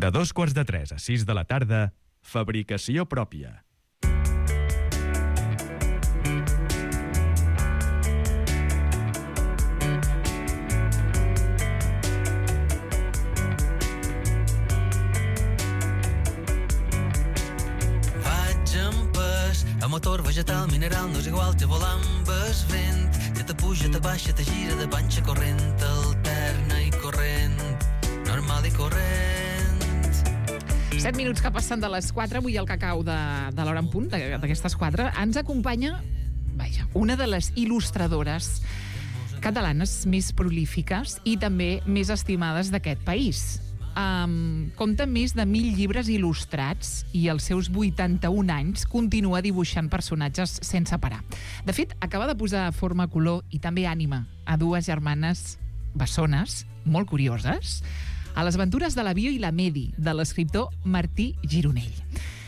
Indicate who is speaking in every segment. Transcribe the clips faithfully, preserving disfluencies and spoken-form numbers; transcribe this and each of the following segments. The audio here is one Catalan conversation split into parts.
Speaker 1: De dos quarts de tres a sis de la tarda, fabricació pròpia.
Speaker 2: A motor vegetal, mineral, no és igual, te volar amb el vent, que te puja, te baixa, te gira de panxa corrent, alterna i corrent, normal i corrent.
Speaker 3: Set minuts que passen de les quatre, avui el cacau de, de l'hora en punt, d'aquestes quatre, ens acompanya, vaja, una de les il·lustradores catalanes més prolífiques i també més estimades d'aquest país. Um, compta més de mil llibres il·lustrats i als seus vuitanta-un anys continua dibuixant personatges sense parar. De fet, acaba de posar forma, color i també ànima a dues germanes bessones, molt curioses, a les aventures de la Bio i la Medi, de l'escriptor Martí Gironell.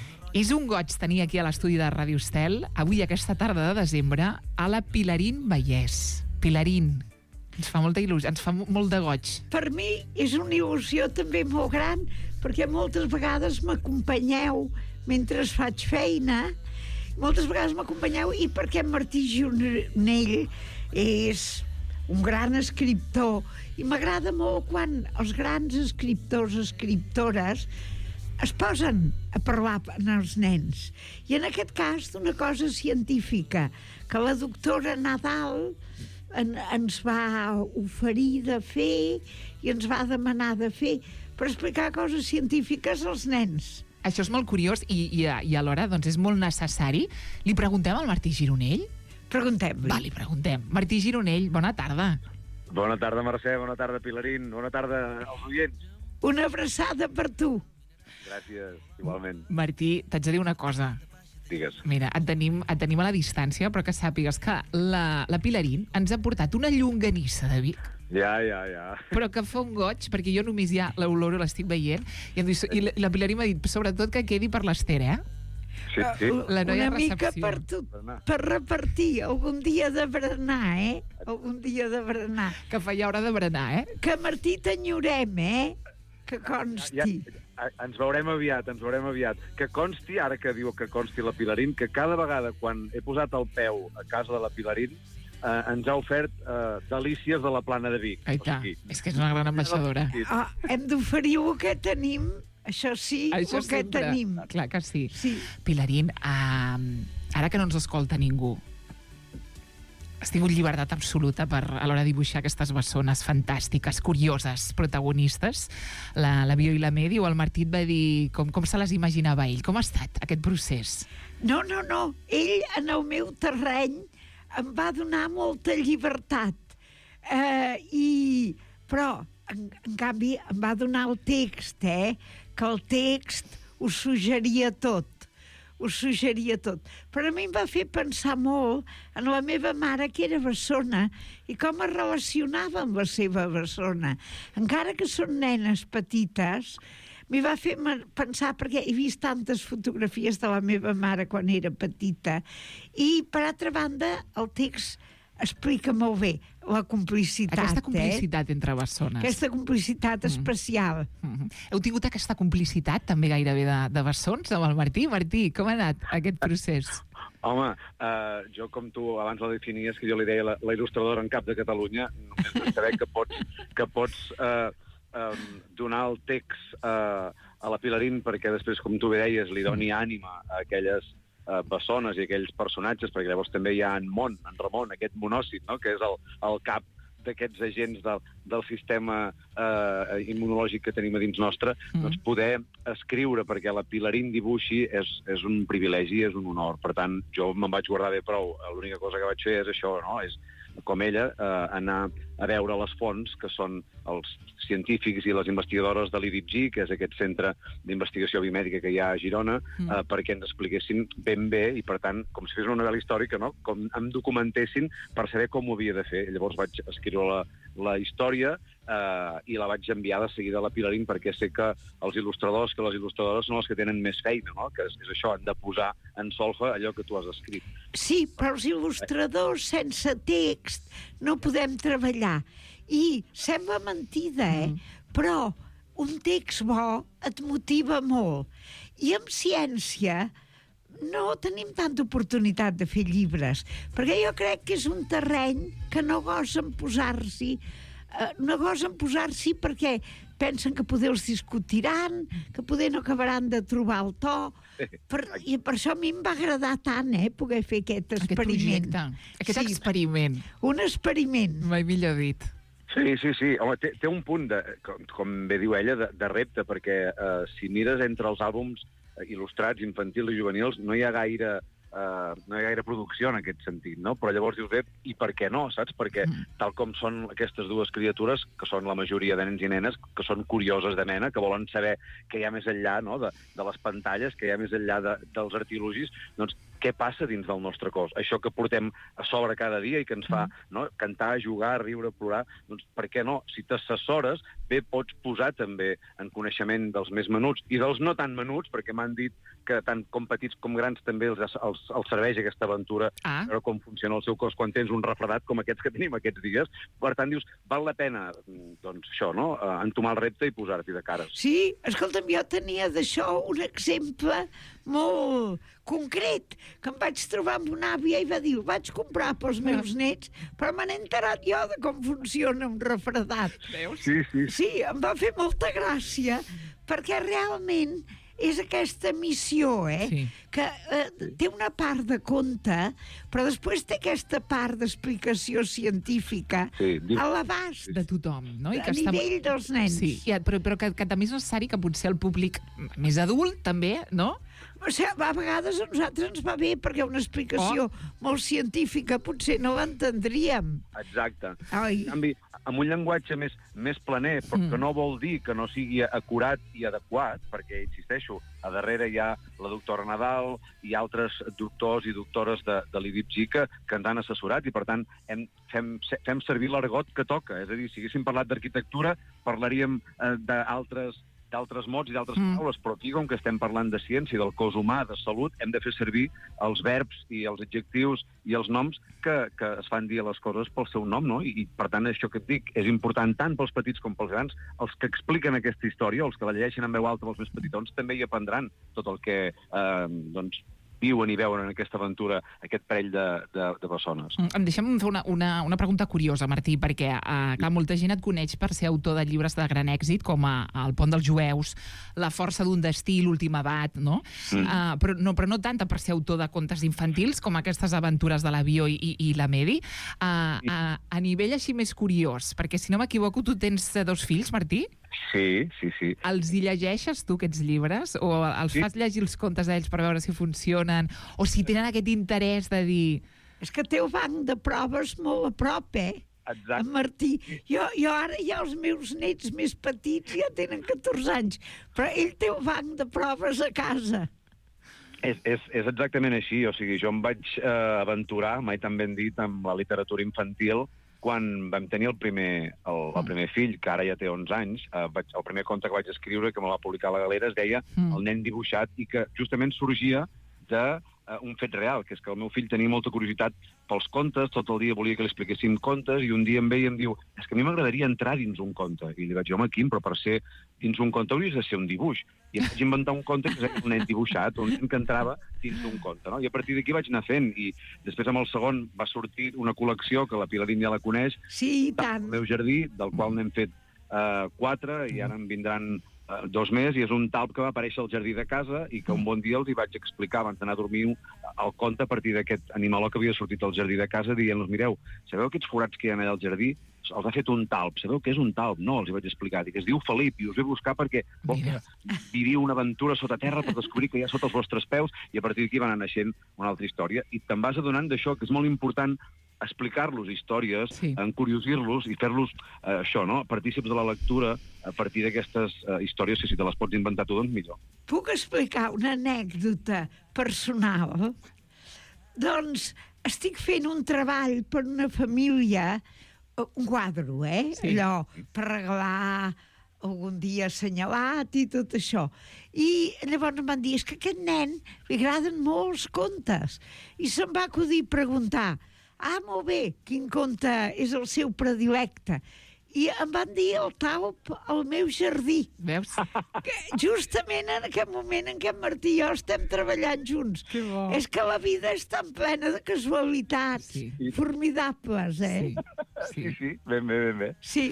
Speaker 3: És un goig tenir aquí a l'estudi de Ràdio Estel, avui aquesta tarda de desembre, a la Pilarín Vallès. Pilarín, ens fa molta il·lusió, ens fa molt de goig.
Speaker 4: Per mi és una il·lusió també molt gran, perquè moltes vegades m'acompanyeu mentre faig feina, moltes vegades m'acompanyeu, i perquè Martí Gironell és un gran escriptor, i m'agrada molt quan els grans escriptors, escriptores, es posen a parlar amb els nens. I en aquest cas d'una cosa científica, que la doctora Nadal En, ens va oferir de fer i ens va demanar de fer per explicar coses científiques als nens.
Speaker 3: Això és molt curiós i, i, i alhora doncs, és molt necessari. Li preguntem al Martí Gironell?
Speaker 4: Preguntem-li.
Speaker 3: Va, li preguntem. Martí Gironell, bona tarda.
Speaker 5: Bona tarda, Mercè, bona tarda, Pilarín, bona tarda als oients.
Speaker 4: Una abraçada per tu.
Speaker 5: Gràcies, igualment.
Speaker 3: Martí, t'haig de dir una cosa.
Speaker 5: Digues.
Speaker 3: Mira, et tenim, et tenim a la distància, però que sàpigues que la, la Pilarín ens ha portat una llonganissa de Vic.
Speaker 5: Ja, ja, ja.
Speaker 3: Però que fa un goig, perquè jo només ja l'olor l'estic veient, i, em diu, i la, la Pilarín m'ha dit, sobretot que quedi per l'Ester, eh?
Speaker 5: Sí, sí.
Speaker 3: La noia
Speaker 4: una mica
Speaker 3: recepció.
Speaker 4: per, tu, per repartir algun dia de berenar, eh? Algun dia de berenar.
Speaker 3: Que fa ja hora de berenar, eh?
Speaker 4: Que Martí t'enyorem, eh? Que consti.
Speaker 5: Ja, ja, ens veurem aviat, ens veurem aviat. Que consti, ara que diu que consti la Pilarín, que cada vegada quan he posat el peu a casa de la Pilarín eh, ens ha ofert eh, delícies de la Plana de Vic.
Speaker 3: Aita, o sigui, és que és una gran ambaixadora.
Speaker 4: Oh, hem d'oferir el que tenim, això sí,
Speaker 3: això
Speaker 4: el que
Speaker 3: sempre.
Speaker 4: tenim.
Speaker 3: Clar que sí.
Speaker 4: Sí.
Speaker 3: Pilarín, uh, ara que no ens escolta ningú, has tingut llibertat absoluta per a l'hora de dibuixar aquestes bessones fantàstiques, curioses, protagonistes. La, la Bio i la Medi, o el Martí et va dir com, com se les imaginava ell. Com ha estat aquest procés?
Speaker 4: No, no, no. Ell, en el meu terreny, em va donar molta llibertat. Eh, i, però, en, en canvi, em va donar el text, eh? Que el text ho suggeria tot. Ho suggeria tot. Però a mi em va fer pensar molt en la meva mare, que era bessona, i com es relacionava amb la seva bessona. Encara que són nenes petites, m'hi va fer pensar, perquè he vist tantes fotografies de la meva mare quan era petita, i, per altra banda, el text explica molt bé la complicitat.
Speaker 3: Aquesta complicitat
Speaker 4: eh?
Speaker 3: entre bessones.
Speaker 4: Aquesta complicitat mm. especial.
Speaker 3: Mm-hmm. Heu tingut aquesta complicitat també gairebé de, de bessons amb el Martí? Martí, com ha anat aquest procés?
Speaker 5: Home, uh, jo com tu abans la definies, que jo li deia la, la il·lustradora en cap de Catalunya, només de saber que pots, que pots uh, um, donar el text uh, a la Pilarín perquè després, com tu bé deies, li doni ànima a aquelles Uh, bessones i aquells personatges, perquè llavors també hi ha en Mont, en Ramon, aquest monòcit, no? Que és el, el cap d'aquests agents del, del sistema uh, immunològic que tenim a dins nostre, mm. doncs poder escriure perquè la Pilarín dibuixi és, és un privilegi, és un honor. Per tant, jo me'n vaig guardar bé prou. L'única cosa que vaig fer és això, no? És, com ella, eh, anar a veure les fonts, que són els científics i les investigadores de l'I D I P G, que és aquest centre d'investigació biomèdica que hi ha a Girona, mm. eh, perquè ens expliquessin ben bé, i per tant, com si fes una novel·la històrica, no? Com em documentessin per saber com ho havia de fer. Llavors vaig escriure la, la història eh, i la vaig enviar de seguida a la Pilarín, perquè sé que els il·lustradors, que les il·lustradores són els que tenen més feina, no? Que és, és això, han de posar en solfa allò que tu has escrit.
Speaker 4: Sí, però els il·lustradors sense text no podem treballar. I sembla mentida, eh? Mm. Però un text bo et motiva molt. I amb ciència no tenim tanta oportunitat de fer llibres, perquè jo crec que és un terreny que no gosen posar-s'hi, eh, no gosen posar-s'hi perquè pensen que poder els discutiran, que poder no acabaran de trobar el to. Per, I per això a mi em va agradar tant, eh, poder fer aquest experiment.
Speaker 3: Aquest projecte, aquest
Speaker 4: Sí,
Speaker 3: experiment.
Speaker 4: un experiment.
Speaker 3: Mai millor dit.
Speaker 5: Sí, sí, sí. Home, té, té un punt, de, com, com bé diu ella, de, de repte, perquè eh, si mires entre els àlbums il·lustrats, infantils i juvenils, no hi ha gaire... Uh, no hi ha gaire producció en aquest sentit, no? Però llavors dius, bé, i per què no, saps? Perquè mm. tal com són aquestes dues criatures, que són la majoria de nens i nenes, que són curioses de mena, que volen saber què hi ha més enllà, no?, de, de les pantalles, què hi ha més enllà de, dels artilugis, doncs què passa dins del nostre cos? Això que portem a sobre cada dia i que ens fa mm. no? cantar, jugar, riure, plorar, doncs per què no? Si t'assessores, bé, pots posar també en coneixement dels més menuts i dels no tan menuts, perquè m'han dit que tant com petits com grans també els, els, els serveix aquesta aventura,
Speaker 3: ah.
Speaker 5: veure com funciona el seu cos quan tens un refredat com aquests que tenim aquests dies. Per tant, dius, val la pena, doncs això, no?, entomar el repte i posar-t'hi de cares.
Speaker 4: Sí, escolta'm, jo tenia d'això un exemple molt concret, que em vaig trobar amb una àvia i va dir, ho vaig comprar pels meus nets, però me n'he enterat jo de com funciona un refredat.
Speaker 3: Veus?
Speaker 5: Sí, sí.
Speaker 4: Sí, em va fer molta gràcia, perquè realment és aquesta missió, eh?
Speaker 3: Sí.
Speaker 4: Que eh, té una part de conte, però després té aquesta part d'explicació científica
Speaker 5: Sí, dic-
Speaker 4: a l'abast
Speaker 3: De tothom, no? I
Speaker 4: a nivell dels nens.
Speaker 3: Sí, ja, però, però que, que també és necessari que potser el públic més adult, també, no?
Speaker 4: O sigui, a vegades a nosaltres ens va bé perquè una explicació
Speaker 3: Oh.
Speaker 4: molt científica potser no l'entendríem.
Speaker 5: Exacte.
Speaker 4: Ai.
Speaker 5: En canvi, amb un llenguatge més, més planer, però
Speaker 3: Mm.
Speaker 5: que no vol dir que no sigui acurat i adequat, perquè, insisteixo, a darrere hi ha la doctora Nadal i altres doctors i doctores de, de l'I D I P G que, que ens han assessorat i, per tant, hem, fem, fem servir l'argot que toca. És a dir, si haguéssim parlat d'arquitectura, parlaríem eh, d'altres d'altres mots i d'altres
Speaker 3: Mm.
Speaker 5: paraules, però aquí, com que estem parlant de ciència, del cos humà, de salut, hem de fer servir els verbs i els adjectius i els noms que, que es fan dir a les coses pel seu nom, no? I, i per tant, això que et dic és important tant pels petits com pels grans. Els que expliquen aquesta història, els que la llegeixen en veu alta pels més petitons, també hi aprendran tot el que eh, doncs, viuen i veuen en aquesta aventura aquest parell de, de, de persones.
Speaker 3: Em deixem fer una, una, una pregunta curiosa, Martí, perquè uh, clar, molta gent et coneix per ser autor de llibres de gran èxit, com a, El pont dels jueus, La força d'un destí, L'últim abat, no? Mm. Uh, però, no? Però no tant per ser autor de contes infantils, com aquestes aventures de l'avió i, i, i la Medi. Uh, uh, a nivell així més curiós, perquè si no m'equivoco, tu tens dos fills, Martí?
Speaker 5: Sí, sí, sí.
Speaker 3: Els hi llegeixes tu, aquests llibres? O els
Speaker 5: Sí.
Speaker 3: fas llegir els contes a ells per veure si funcionen? O si tenen aquest interès de dir...
Speaker 4: És que té un banc de proves molt a prop, eh?
Speaker 5: Exacte.
Speaker 4: En Martí. Jo, jo ara ja els meus nets més petits ja tenen catorze anys, però ell té un banc de proves a casa.
Speaker 5: És, és, és exactament així. O sigui, jo em vaig eh, aventurar, mai tan ben dit, amb la literatura infantil, quan vam tenir el primer, el, el primer fill, que ara ja té onze anys. Eh, vaig, el primer conte que vaig escriure, que me va publicar a la Galera, es deia
Speaker 3: Mm.
Speaker 5: El nen dibuixat, i que justament sorgia de uh, un fet real, que és que el meu fill tenia molta curiositat pels contes, tot el dia volia que li expliquéssim contes, i un dia em ve i em diu, és que a mi m'agradaria entrar dins un conte. I li vaig dir, home, Quim, però per ser dins un conte hauries de ser un dibuix. I em vaig inventar un conte que es deia Un nen dibuixat, un nen que entrava dins d'un conte, no? I a partir d'aquí vaig anar fent, i després amb el segon va sortir una col·lecció, que la Pilarín ja la coneix,
Speaker 4: Sí, i
Speaker 5: del
Speaker 4: tant.
Speaker 5: meu jardí, del qual n'hem fet uh, quatre, i ara en vindran uh, dos més, i és un talp que va aparèixer al jardí de casa i que un bon dia els hi vaig explicar abans d'anar a dormir el conte a partir d'aquest animaló que havia sortit al jardí de casa, dient-los, mireu, sabeu aquests forats que hi ha allà al jardí? Els ha fet un talp. Sabeu què és un talp? No, els hi vaig explicar. Dic, es diu Felip, i us ve a buscar perquè vol que viviu una aventura sota terra per descobrir que hi ha sota els vostres peus, i a partir d'aquí va anar naixent una altra història. I te'n vas adonant d'això, que és molt important explicar-los històries,
Speaker 3: Sí.
Speaker 5: encuriosir-los i fer-los eh, això, no?, partícips de la lectura a partir d'aquestes eh, històries, que si te les pots inventar tu, doncs millor.
Speaker 4: Puc explicar una anècdota personal? Doncs estic fent un treball per una família, un quadre, eh?
Speaker 3: Sí.
Speaker 4: Allò, per regalar algun dia assenyalat i tot això. I llavors em van dir, és que a aquest nen li agraden molts contes. I se'm va acudir preguntar, ah, molt bé, quin conte és el seu predilecte? i em van dir el talp al meu jardí.
Speaker 3: Veus?
Speaker 4: Que justament en aquest moment en què en Martí i jo estem treballant junts.
Speaker 3: Que bo.
Speaker 4: És que la vida és tan plena de casualitats
Speaker 3: Sí.
Speaker 4: formidables, eh?
Speaker 3: Sí.
Speaker 5: Sí, sí, ben bé, ben bé.
Speaker 4: Sí.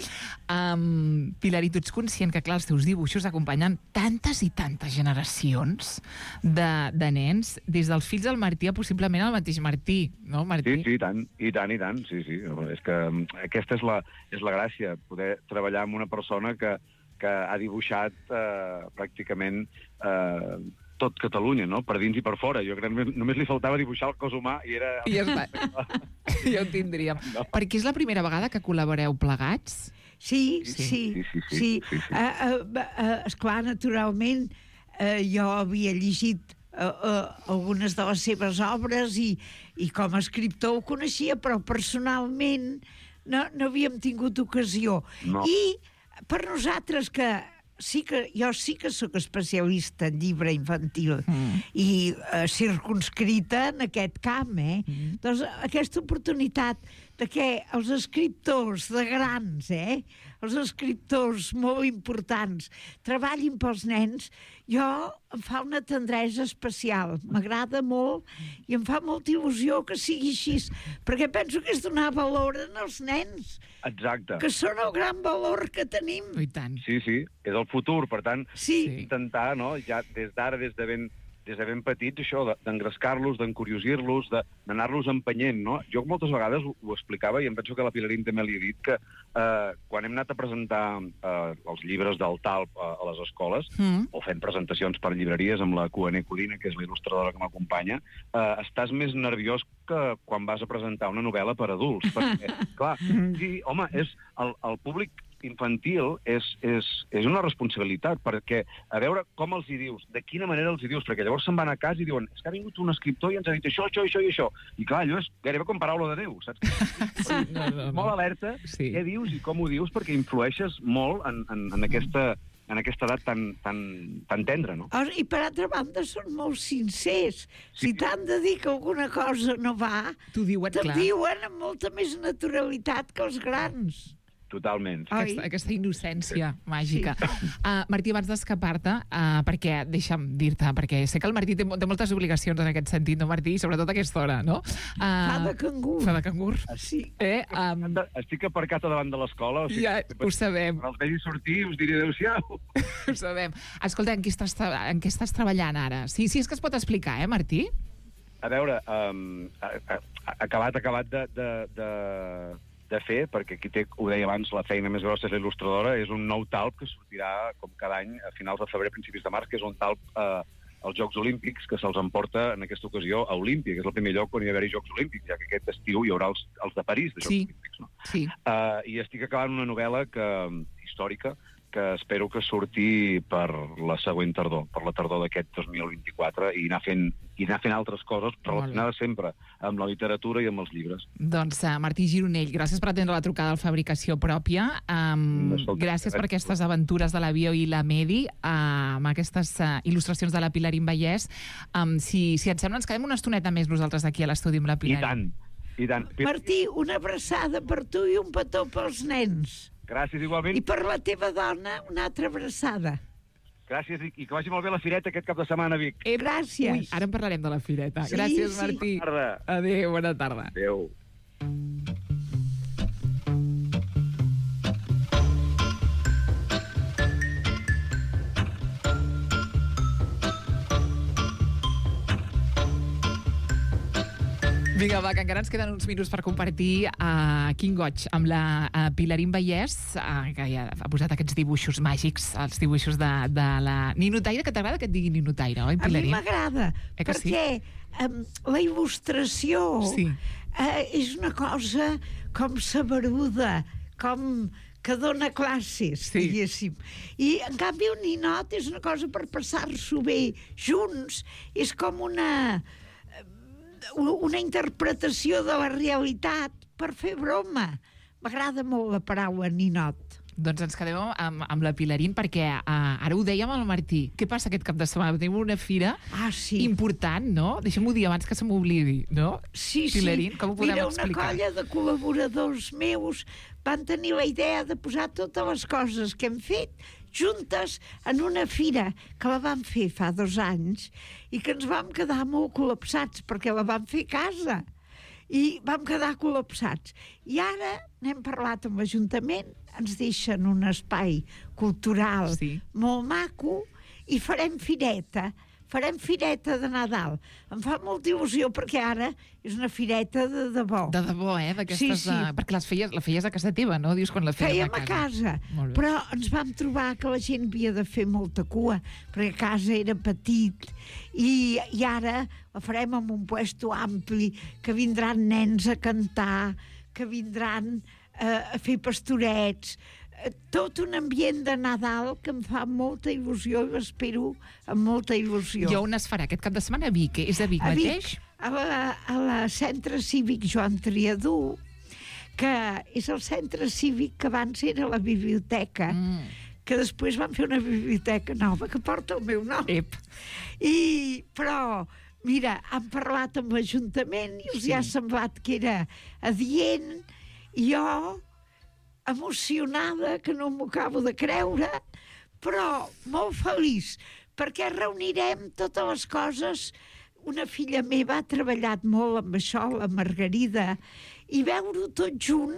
Speaker 3: Um, Pilar, i tu ets conscient que, clar, els teus dibuixos acompanyen tantes i tantes generacions de, de nens, des dels fills del Martí a possiblement el mateix Martí, no, Martí?
Speaker 5: Sí, sí, i tant, i tant, i tant, sí, sí. És que mm, aquesta és la, és la gràcia, poder treballar amb una persona que, que ha dibuixat eh, pràcticament eh, tot Catalunya, no? Per dins i per fora. Jo crec que només li faltava dibuixar el cos humà i era...
Speaker 3: I ja està. Ja ho tindríem.
Speaker 5: No.
Speaker 3: Perquè és la primera vegada que col·laboreu plegats?
Speaker 4: Sí,
Speaker 3: Sí.
Speaker 4: sí,
Speaker 5: Sí, sí, sí,
Speaker 4: sí.
Speaker 5: sí, sí.
Speaker 4: Uh, uh, uh, esclar, naturalment, uh, jo havia llegit uh, uh, algunes de les seves obres i, i com a escriptor ho coneixia, però personalment no, no havíem tingut ocasió.
Speaker 5: No.
Speaker 4: I per nosaltres que sí que jo sí que sóc especialista en llibre infantil mm. i uh, circunscrita en aquest camp, eh? Mm. Doncs aquesta oportunitat de que els escriptors de grans, eh? els escriptors molt importants, treballin pels nens, jo em fa una tendresa especial. M'agrada molt i em fa molta il·lusió que sigui així, perquè penso que és donar valor als nens,
Speaker 5: Exacte.
Speaker 4: que són el gran valor que tenim.
Speaker 3: I tant.
Speaker 5: Sí, sí, és el futur, per tant,
Speaker 4: Sí,
Speaker 3: Sí.
Speaker 5: intentar, no?, ja des d'ara, des de ben, des de ben petits, això, de- d'engrescar-los, d'encuriosir-los, de- d'anar-los empenyent, no? Jo moltes vegades ho, ho explicava, i em penso que la Pilarín també li he dit, que eh, quan hem anat a presentar eh, els llibres del Talp a, a les escoles,
Speaker 3: Mm.
Speaker 5: o fent presentacions per llibreries amb la Q N Codina, que és la il·lustradora que m'acompanya, eh, estàs més nerviós que quan vas a presentar una novel·la per adults. Perquè, clar, sí, home, és el, el públic infantil és, és, és una responsabilitat, perquè a veure com els hi dius, de quina manera els hi dius, perquè llavors se'n van a casa i diuen és que ha vingut un escriptor i ens ha dit això, això, això i això. I clar, allò és gairebé com paraula de Déu, saps?
Speaker 3: Sí, no, no, no.
Speaker 5: Molt alerta,
Speaker 3: Sí.
Speaker 5: què dius i com ho dius, perquè influeixes molt en, en, en, aquesta, en aquesta edat tan, tan, tan tendra, no?
Speaker 4: I per altra banda són molt sincers. Si t'han de dir que alguna cosa no va,
Speaker 3: T'ho diuen,
Speaker 4: te'n
Speaker 3: clar.
Speaker 4: diuen amb molta més naturalitat que els grans.
Speaker 5: Totalment.
Speaker 4: Oi?
Speaker 3: Aquesta, aquesta innocència màgica. Uh, Martí, abans d'escapar-te, uh, perquè, deixa'm dir-te, perquè sé que el Martí té, mo- té moltes obligacions en aquest sentit, no, Martí? Sobretot a aquesta hora, no? Uh,
Speaker 4: Fa de cangur.
Speaker 3: Fa de cangur.
Speaker 4: Sí.
Speaker 3: Eh, um,
Speaker 5: Estic aparcat a davant de l'escola, o sigui,
Speaker 3: ja ho sabem,
Speaker 5: quan els vegi sortir us diré adéu-siau.
Speaker 3: ho sabem. Escolta, en què estàs, tra- en què estàs treballant ara? Sí, sí, és que es pot explicar, eh, Martí?
Speaker 5: A veure, um, a, a, a, acabat, acabat de, de, de, de fer, perquè aquí té, ho deia abans, la feina més grossa és la il·lustradora, és un nou talp que sortirà, com cada any, a finals de febrer, principis de març, que és un talp eh, als Jocs Olímpics, que se'ls emporta en aquesta ocasió a Olímpia, que és el primer lloc on hi ha d'haver-hi Jocs Olímpics, ja que aquest estiu hi haurà els, els de París, de Jocs
Speaker 3: Sí.
Speaker 5: Olímpics. No?
Speaker 3: Sí.
Speaker 5: Uh, I estic acabant una novel·la que, històrica que espero que surti per la següent tardor, per la tardor d'aquest dos mil vint-i-quatre, i anar fent, i anar fent altres coses relacionades sempre amb la literatura i amb els llibres.
Speaker 3: Doncs, uh, Martí Gironell, gràcies per atendre la trucada al Fabricació Pròpia. Um,
Speaker 5: Escolta,
Speaker 3: gràcies per
Speaker 5: gràcies.
Speaker 3: aquestes aventures de l'avió i la Medi, uh, amb aquestes uh, il·lustracions de la Pilarín Vallès. Um, si, si et sembla, ens quedem una estoneta més nosaltres aquí a l'estudi amb la
Speaker 5: I
Speaker 3: Pilarín.
Speaker 5: tant, i tant.
Speaker 4: Martí, una abraçada per tu i un petó pels nens.
Speaker 5: Gràcies igualment.
Speaker 4: I per la teva dona, una altra abraçada.
Speaker 5: Gràcies i, i que vagi molt bé la fireta aquest cap de setmana, Vic.
Speaker 3: Eh,
Speaker 4: Gràcies.
Speaker 3: Ui, ara en parlarem de la fireta.
Speaker 4: Sí,
Speaker 3: Gràcies,
Speaker 4: sí.
Speaker 3: Martí.
Speaker 5: Bona tarda.
Speaker 3: Adéu, bona tarda.
Speaker 5: Adéu.
Speaker 3: Vinga, va, que encara ens queden uns minuts per compartir uh, quin goig amb la uh, Pilarín Vallès, uh, que ja ha posat aquests dibuixos màgics, els dibuixos de, de la Ninotaire, que t'agrada que et digui Ninotaire, oi,
Speaker 4: A mi
Speaker 3: Pilarín?
Speaker 4: m'agrada,
Speaker 3: Eh que sí?
Speaker 4: perquè um, la il·lustració
Speaker 3: Sí.
Speaker 4: uh, és una cosa com saberuda, com que dona classes,
Speaker 3: Sí.
Speaker 4: diguéssim. I, en canvi, un ninot és una cosa per passar-s'ho bé junts. És com una, una interpretació de la realitat per fer broma. M'agrada molt la paraula ninot.
Speaker 3: Doncs ens quedem amb, amb la Pilarín, perquè uh, ara ho dèiem al Martí. Què passa aquest cap de setmana? Tenim una fira
Speaker 4: Ah, sí.
Speaker 3: important, no? Deixa'm-ho dir abans que se m'oblidi, no?
Speaker 4: Sí,
Speaker 3: Pilarín,
Speaker 4: sí.
Speaker 3: com ho podem
Speaker 4: Mira,
Speaker 3: explicar?
Speaker 4: una colla de col·laboradors meus van tenir la idea de posar totes les coses que hem fet juntes en una fira que la vam fer fa dos anys i que ens vam quedar molt col·lapsats perquè la vam fer a casa i vam quedar col·lapsats. I ara n'hem parlat amb l'Ajuntament, ens deixen un espai cultural
Speaker 3: Sí.
Speaker 4: molt maco i farem fireta. Farem fireta de Nadal. Em fa molta il·lusió perquè ara és una fireta de debò.
Speaker 3: De debò, eh? D'aquestes,
Speaker 4: Sí, sí.
Speaker 3: de- perquè les feies, la feies a casa teva, no? Dius quan la fèiem
Speaker 4: Fèiem a casa,
Speaker 3: Molt bé.
Speaker 4: però ens vam trobar que la gent havia de fer molta cua, perquè a casa era petit, i, i ara la farem amb un puesto ampli, que vindran nens a cantar, que vindran eh, a fer pastorets, eh, tot un ambient de Nadal que em fa molta il·lusió i l'espero amb molta il·lusió.
Speaker 3: I on es farà aquest cap de setmana? A Vic, és a Vic
Speaker 4: A Vic,
Speaker 3: mateix?
Speaker 4: a la, a la Centre Cívic Joan Triadú, que és el centre cívic que abans era la biblioteca,
Speaker 3: Mm.
Speaker 4: que després van fer una biblioteca nova que porta el meu nom.
Speaker 3: Ep.
Speaker 4: I, però, mira, han parlat amb l'Ajuntament i els
Speaker 3: Sí.
Speaker 4: hi ha semblat que era adient, i jo, emocionada, que no m'ho acabo de creure, però molt feliç, perquè reunirem totes les coses. Una filla meva ha treballat molt amb això, la Margarida, i veure-ho tot junt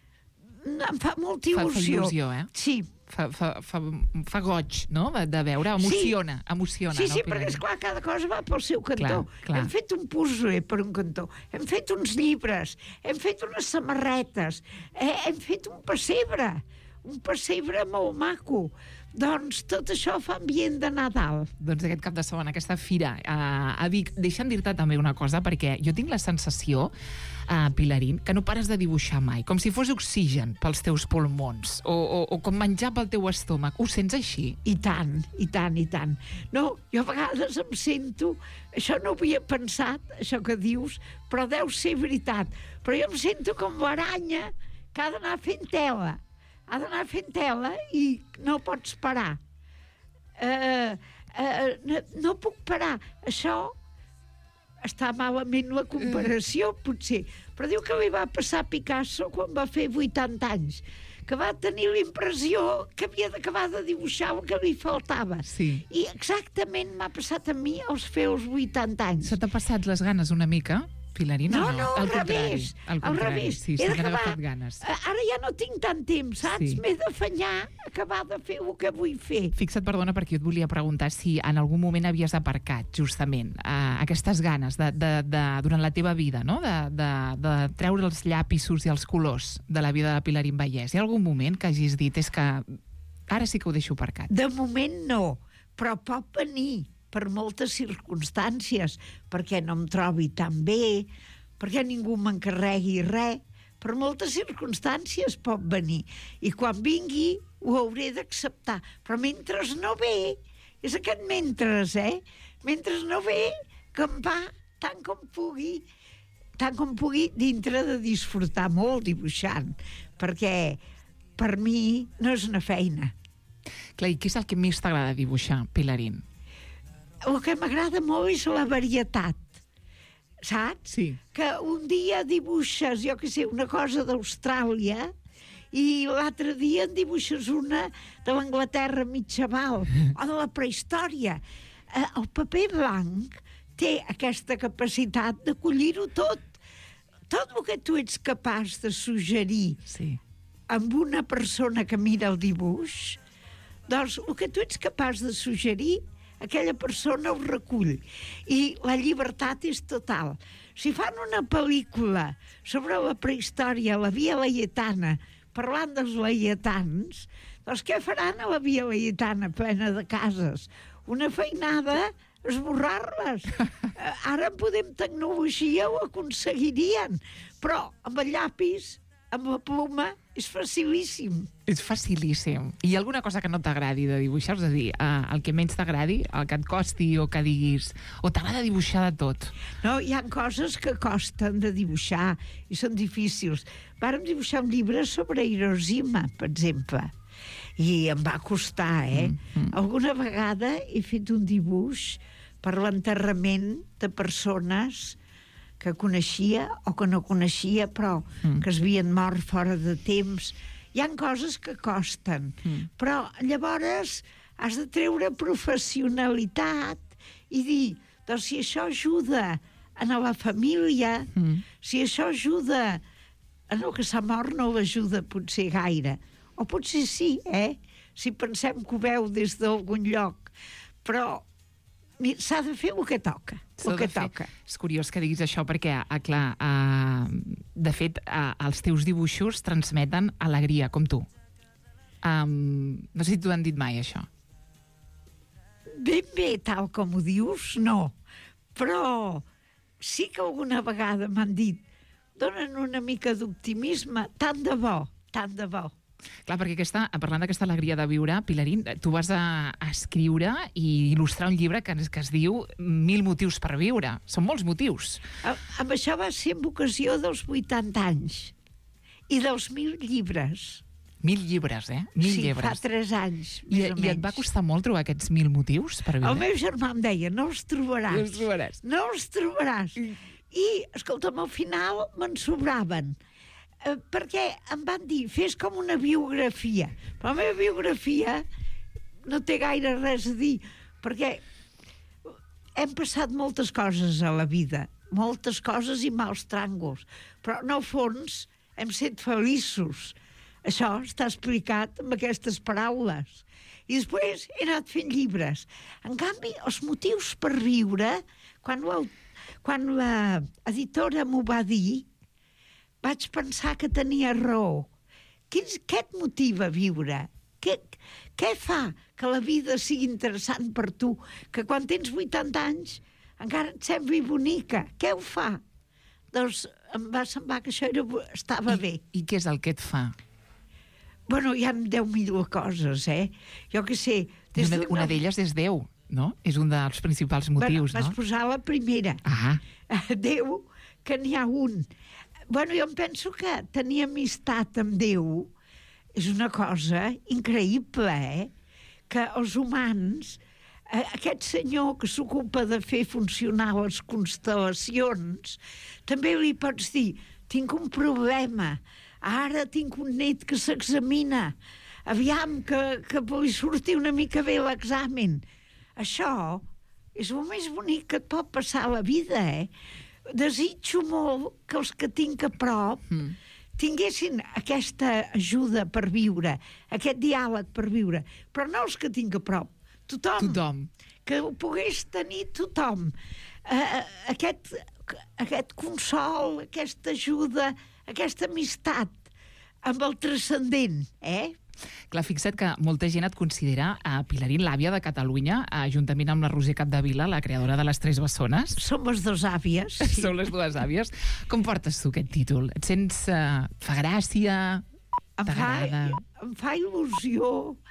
Speaker 4: em fa molta
Speaker 3: Fa- fa
Speaker 4: il·lusió.
Speaker 3: il·lusió, eh?
Speaker 4: Sí,
Speaker 3: Fa, fa, fa, fa goig, no?, de, de veure. Emociona, emociona.
Speaker 4: sí,
Speaker 3: no,
Speaker 4: sí,
Speaker 3: Pilar?
Speaker 4: perquè, esclar, cada cosa va pel seu cantó.
Speaker 3: Clar, clar.
Speaker 4: Hem fet un puzzle per un cantó, hem fet uns llibres, hem fet unes samarretes, eh, hem fet un pessebre, un pessebre molt maco. Doncs tot això fa ambient de Nadal.
Speaker 3: Doncs aquest cap de setmana, aquesta fira a, a Vic. Deixa'm dir-te també una cosa, perquè jo tinc la sensació, uh, Pilarín, que no pares de dibuixar mai, com si fos oxigen pels teus pulmons, o, o, o com menjar pel teu estómac. Ho sents així?
Speaker 4: I tant, i tant, i tant. No, jo a vegades em sento, això no ho havia pensat, això que dius, però deu ser veritat. Però jo em sento com l'aranya que ha d'anar fent tela. Ha d'anar fent tela i no pots parar. Eh, eh, no, no puc parar. Això està malament la comparació, potser. Però diu que li va passar a Picasso quan va fer vuitanta anys, que va tenir la impressió que havia d'acabar de dibuixar el que li faltava.
Speaker 3: Sí.
Speaker 4: I exactament m'ha passat a mi als fer els vuitanta anys.
Speaker 3: Se t'ha passat les ganes una mica, Pilarín,
Speaker 4: No,
Speaker 3: o
Speaker 4: no, al revés.
Speaker 3: Al
Speaker 4: Al
Speaker 3: contrari,
Speaker 4: revés.
Speaker 3: sí,
Speaker 4: He
Speaker 3: se t'han
Speaker 4: d'acabar-
Speaker 3: agafat ganes.
Speaker 4: Eh, Ara ja no tinc tant temps, saps?
Speaker 3: Sí.
Speaker 4: M'he d'afanyar, acabar de fer el que vull fer.
Speaker 3: Fixa't, perdona, perquè jo et volia preguntar si en algun moment havies aparcat, justament, uh, aquestes ganes de, de, de, durant la teva vida, no?, de, de, de treure els llapisos i els colors de la vida de la Pilarín Vallès. Hi ha algun moment que hagis dit, és que ara sí que ho deixo aparcat?
Speaker 4: De moment no, però pot venir per moltes circumstàncies, perquè no em trobi tan bé, perquè ningú m'encarregui res. Per moltes circumstàncies pot venir. I quan vingui ho hauré d'acceptar. Però mentre no ve, és aquest mentre, eh? Mentre no ve, que em va tant com pugui, tant com pugui, dintre de disfrutar molt dibuixant, perquè per mi no és una feina.
Speaker 3: Clar, i què és el que més t'agrada dibuixar, Pilarín?
Speaker 4: El que m'agrada molt és la varietat, saps?
Speaker 3: Sí.
Speaker 4: Que un dia dibuixes, jo què sé, una cosa d'Austràlia i l'altre dia en dibuixes una de l'Anglaterra mitjaval o de la prehistòria. Eh, el paper blanc té aquesta capacitat d'acollir-ho tot. Tot el que tu ets capaç de suggerir
Speaker 3: Sí.
Speaker 4: amb una persona que mira el dibuix, doncs el que tu ets capaç de suggerir, aquella persona ho recull. I la llibertat és total. Si fan una pel·lícula sobre la prehistòria, la Via Laietana, parlant dels laietans, doncs què faran a la Via Laietana plena de cases? Una feinada, esborrar-les. Eh, Ara amb podem tecnologia ho aconseguirien, però amb el llapis, amb la ploma, és facilíssim.
Speaker 3: És facilíssim. I hi ha alguna cosa que no t'agradi de dibuixar? És a dir, eh, el que menys t'agradi, el que et costi o que diguis... O t'agrada dibuixar de tot?
Speaker 4: No, hi ha coses que costen de dibuixar i són difícils. Vàrem dibuixar un llibre sobre Hiroshima, per exemple. I em va costar, eh?
Speaker 3: Mm, mm.
Speaker 4: Alguna vegada he fet un dibuix per l'enterrament de persones que coneixia o que no coneixia, però
Speaker 3: Mm.
Speaker 4: que es havien mort fora de temps. Hi ha coses que costen,
Speaker 3: Mm.
Speaker 4: però llavors has de treure professionalitat i dir, doncs si això ajuda a la família,
Speaker 3: Mm.
Speaker 4: si això ajuda en el que s'ha mort, no l'ajuda potser gaire. O potser sí, eh? Si pensem que ho veu des d'algun lloc. Però mi- s'ha de fer el que toca.
Speaker 3: S'ha
Speaker 4: El que
Speaker 3: de fer.
Speaker 4: toca.
Speaker 3: És curiós que diguis això perquè, ah, clar, ah, de fet, ah, els teus dibuixos transmeten alegria, com tu. Um, no sé si t'ho han dit mai, això.
Speaker 4: Ben bé, tal com ho dius, no. Però sí que alguna vegada m'han dit donen una mica d'optimisme. Tant de bo, tant de bo.
Speaker 3: Clar, perquè aquesta, parlant d'aquesta alegria de viure, Pilarín, tu vas a, a escriure i il·lustrar un llibre que, es- que es diu Mil motius per viure. Són molts motius.
Speaker 4: A- Amb això va ser en ocasió dels vuitanta anys i dels mil llibres.
Speaker 3: Mil llibres, eh? Mil
Speaker 4: sí,
Speaker 3: llibres.
Speaker 4: fa tres anys,
Speaker 3: I,
Speaker 4: més o
Speaker 3: I et va
Speaker 4: menys.
Speaker 3: costar molt trobar aquests mil motius per viure?
Speaker 4: El meu germà em deia, no els trobaràs.
Speaker 3: No els trobaràs.
Speaker 4: No els trobaràs. I, escolta'm, al final me'n sobraven. Eh, perquè em van dir, fes com una biografia. Però la meva biografia no té gaire res a dir, perquè hem passat moltes coses a la vida, moltes coses i mals tràngols, però en el fons hem set feliços. Això està explicat amb aquestes paraules. I després he anat fent llibres. En canvi, els motius per viure, quan, l'au- quan l'editora m'ho va dir, vaig pensar que tenia raó. Quins, què et motiva a viure? Què, què fa que la vida sigui interessant per tu? Que quan tens vuitanta anys encara et sembli bonica. Què ho fa? Doncs em va semblar que això era, estava bé.
Speaker 3: I, I què és el que et fa?
Speaker 4: Bueno, hi ha deu mil coses, eh? Jo què sé...
Speaker 3: Una,
Speaker 4: d'una-
Speaker 3: una d'elles és Déu, no? És un dels principals motius,
Speaker 4: bueno, vas
Speaker 3: no?
Speaker 4: posar la primera.
Speaker 3: Ah,
Speaker 4: Déu, que n'hi ha un. Bueno, jo em penso que tenir amistat amb Déu és una cosa increïble, eh? Que els humans, eh, aquest senyor que s'ocupa de fer funcionar les constel·lacions, també li pots dir, tinc un problema, ara tinc un net que s'examina, aviam que, que li surti una mica bé l'examen. Això és el més bonic que et pot passar a la vida, eh? Desitjo molt que els que tinc a prop mm. tinguessin aquesta ajuda per viure, aquest diàleg per viure, però no els que tinc a prop, tothom.
Speaker 3: tothom.
Speaker 4: Que ho pogués tenir tothom. Uh, aquest, aquest consol, aquesta ajuda, aquesta amistat amb el transcendent, eh?
Speaker 3: Clar, fixa't que molta gent et considera a Pilarín l'àvia de Catalunya, eh, juntament amb la Roser Capdevila, la creadora de les Tres Bessones.
Speaker 4: Som les dues àvies. Sí.
Speaker 3: Sou les dues àvies. Com portes tu aquest títol? Et sents... Uh, fa gràcia?
Speaker 4: Em fa,
Speaker 3: T'agrada?
Speaker 4: em fa il·lusió,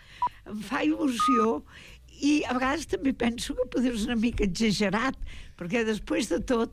Speaker 4: em fa il·lusió, i a vegades també penso que potser és una mica exagerat, perquè després de tot,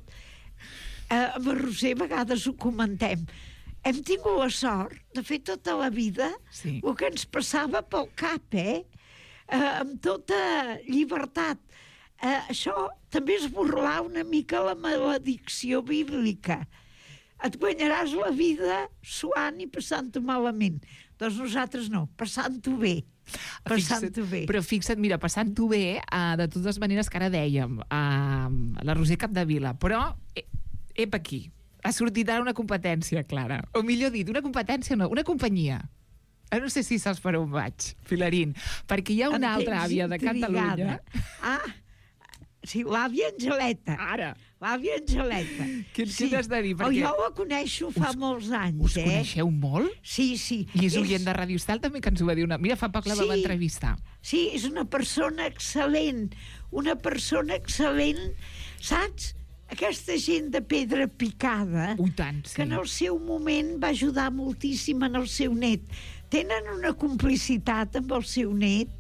Speaker 4: eh, amb el Roser a vegades ho comentem, hem tingut la sort de fer tota la vida
Speaker 3: Sí.
Speaker 4: el que ens passava pel cap, eh? eh amb tota llibertat. Eh, això també és burlar una mica la maledicció bíblica. Et guanyaràs la vida suant i passant-ho malament. Doncs nosaltres no, passant-ho bé. Passant-ho bé.
Speaker 3: Però fixa't, mira, passant-ho bé, uh, de totes maneres que ara dèiem, uh, la Roser Capdevila, però, eh, ep aquí, ha sortit ara una competència, Clara. O millor dit, una competència no, una companyia. Ah, no sé si saps per on vaig, Pilarín, perquè hi ha una
Speaker 4: Em
Speaker 3: altra
Speaker 4: tens
Speaker 3: àvia de
Speaker 4: intrigada.
Speaker 3: Catalunya.
Speaker 4: Ah, sí, l'àvia Angeleta.
Speaker 3: Ara.
Speaker 4: L'àvia Angeleta.
Speaker 3: Què- què t'has de dir?
Speaker 4: Oh,
Speaker 3: Perquè
Speaker 4: jo la coneixo fa
Speaker 3: us-
Speaker 4: molts anys,
Speaker 3: Us
Speaker 4: eh?
Speaker 3: coneixeu molt?
Speaker 4: Sí, sí.
Speaker 3: I és oient de Ràdio Estal també que ens ho va dir una... Mira, fa poc la vam
Speaker 4: Sí.
Speaker 3: entrevistar.
Speaker 4: Sí, és una persona excel·lent, una persona excel·lent, saps? Aquesta gent de pedra picada,
Speaker 3: Ui, tant, sí.
Speaker 4: que en el seu moment va ajudar moltíssim en el seu net. Tenen una complicitat amb el seu net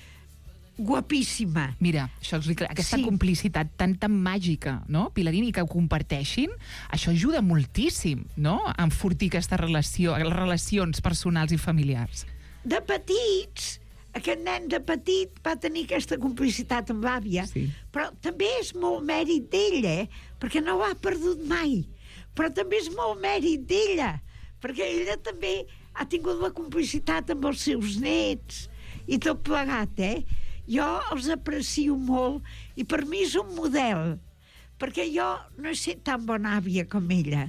Speaker 4: guapíssima.
Speaker 3: Mira, això els, aquesta
Speaker 4: Sí.
Speaker 3: complicitat tan, tan màgica, no, Pilarín, i que ho comparteixin, això ajuda moltíssim, no?, a enfortir aquesta relació, les relacions personals i familiars.
Speaker 4: de petits, aquest nen de petit va tenir aquesta complicitat amb l'àvia,
Speaker 3: Sí.
Speaker 4: però també és molt mèrit d'ella, eh? Perquè no ho ha perdut mai. Però també és molt mèrit d'ella, perquè ella també ha tingut la complicitat amb els seus nets i tot plegat, eh? Jo els aprecio molt i per mi és un model, perquè jo no he estat tan bona àvia com ella.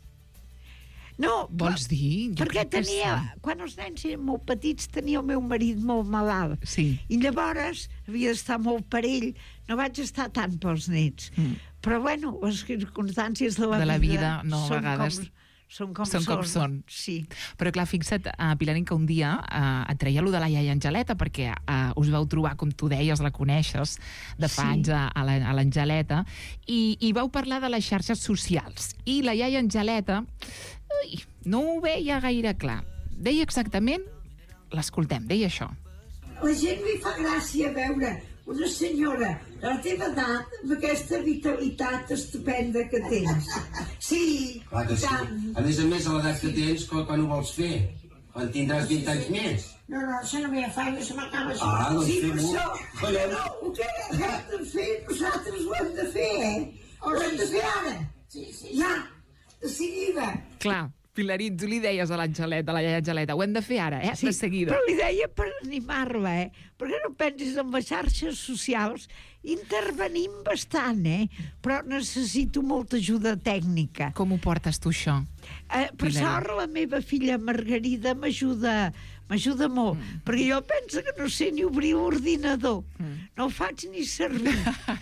Speaker 4: No,
Speaker 3: Vols dir? Jo
Speaker 4: perquè
Speaker 3: crec que
Speaker 4: tenia,
Speaker 3: sí.
Speaker 4: quan els nens eren molt petits, tenia el meu marit molt malalt.
Speaker 3: Sí.
Speaker 4: I llavors havia d'estar molt per ell. No vaig estar tant pels nets.
Speaker 3: Mm.
Speaker 4: Però, bueno, les circumstàncies de la,
Speaker 3: De la vida, no, a
Speaker 4: són
Speaker 3: vegades
Speaker 4: Com, són com
Speaker 3: són
Speaker 4: són.
Speaker 3: com són.
Speaker 4: Sí.
Speaker 3: Però clar, fixa't, uh, Pilarín, que un dia uh, et treia allò de la iaia Angeleta, perquè uh, us vau trobar, com tu deies, la coneixes de fa
Speaker 4: Sí.
Speaker 3: anys a, a la- a l'Angeleta, i, i vau parlar de les xarxes socials. I la iaia Angeleta ui, no ho veia gaire clar. Deia exactament, l'escoltem, deia això.
Speaker 4: La gent li fa gràcia veure una senyora de la teva edat amb aquesta vitalitat estupenda que tens. Sí,
Speaker 6: Clar que sí. A més a més, a l'edat que tens, quan, quan ho vols fer? Quan tindràs vint anys més?
Speaker 4: No, no, això no m'hi fa, no se m'acaba això.
Speaker 6: Ah, doncs
Speaker 4: sí, per
Speaker 6: fem-ho.
Speaker 4: això,
Speaker 6: Collem.
Speaker 4: no, el que hem de fer, nosaltres ho hem de fer, eh? Ho hem de fer ara. Sí, sí. Ja, de seguida.
Speaker 3: Clar, Pilarín, tu li deies a l'Angeleta, a la iaia Angeleta, ho hem de fer ara, eh? de seguida.
Speaker 4: Però li deia per animar-la, eh? Perquè no pensis en les xarxes socials, intervenim bastant, eh? Però necessito molta ajuda tècnica.
Speaker 3: Com ho portes tu, això?
Speaker 4: Eh, per
Speaker 3: Pilarín.
Speaker 4: sort, la meva filla Margarida m'ajuda m'ajuda molt, mm. perquè jo penso que no sé ni obrir l'ordinador. Mm. No ho faig ni servir.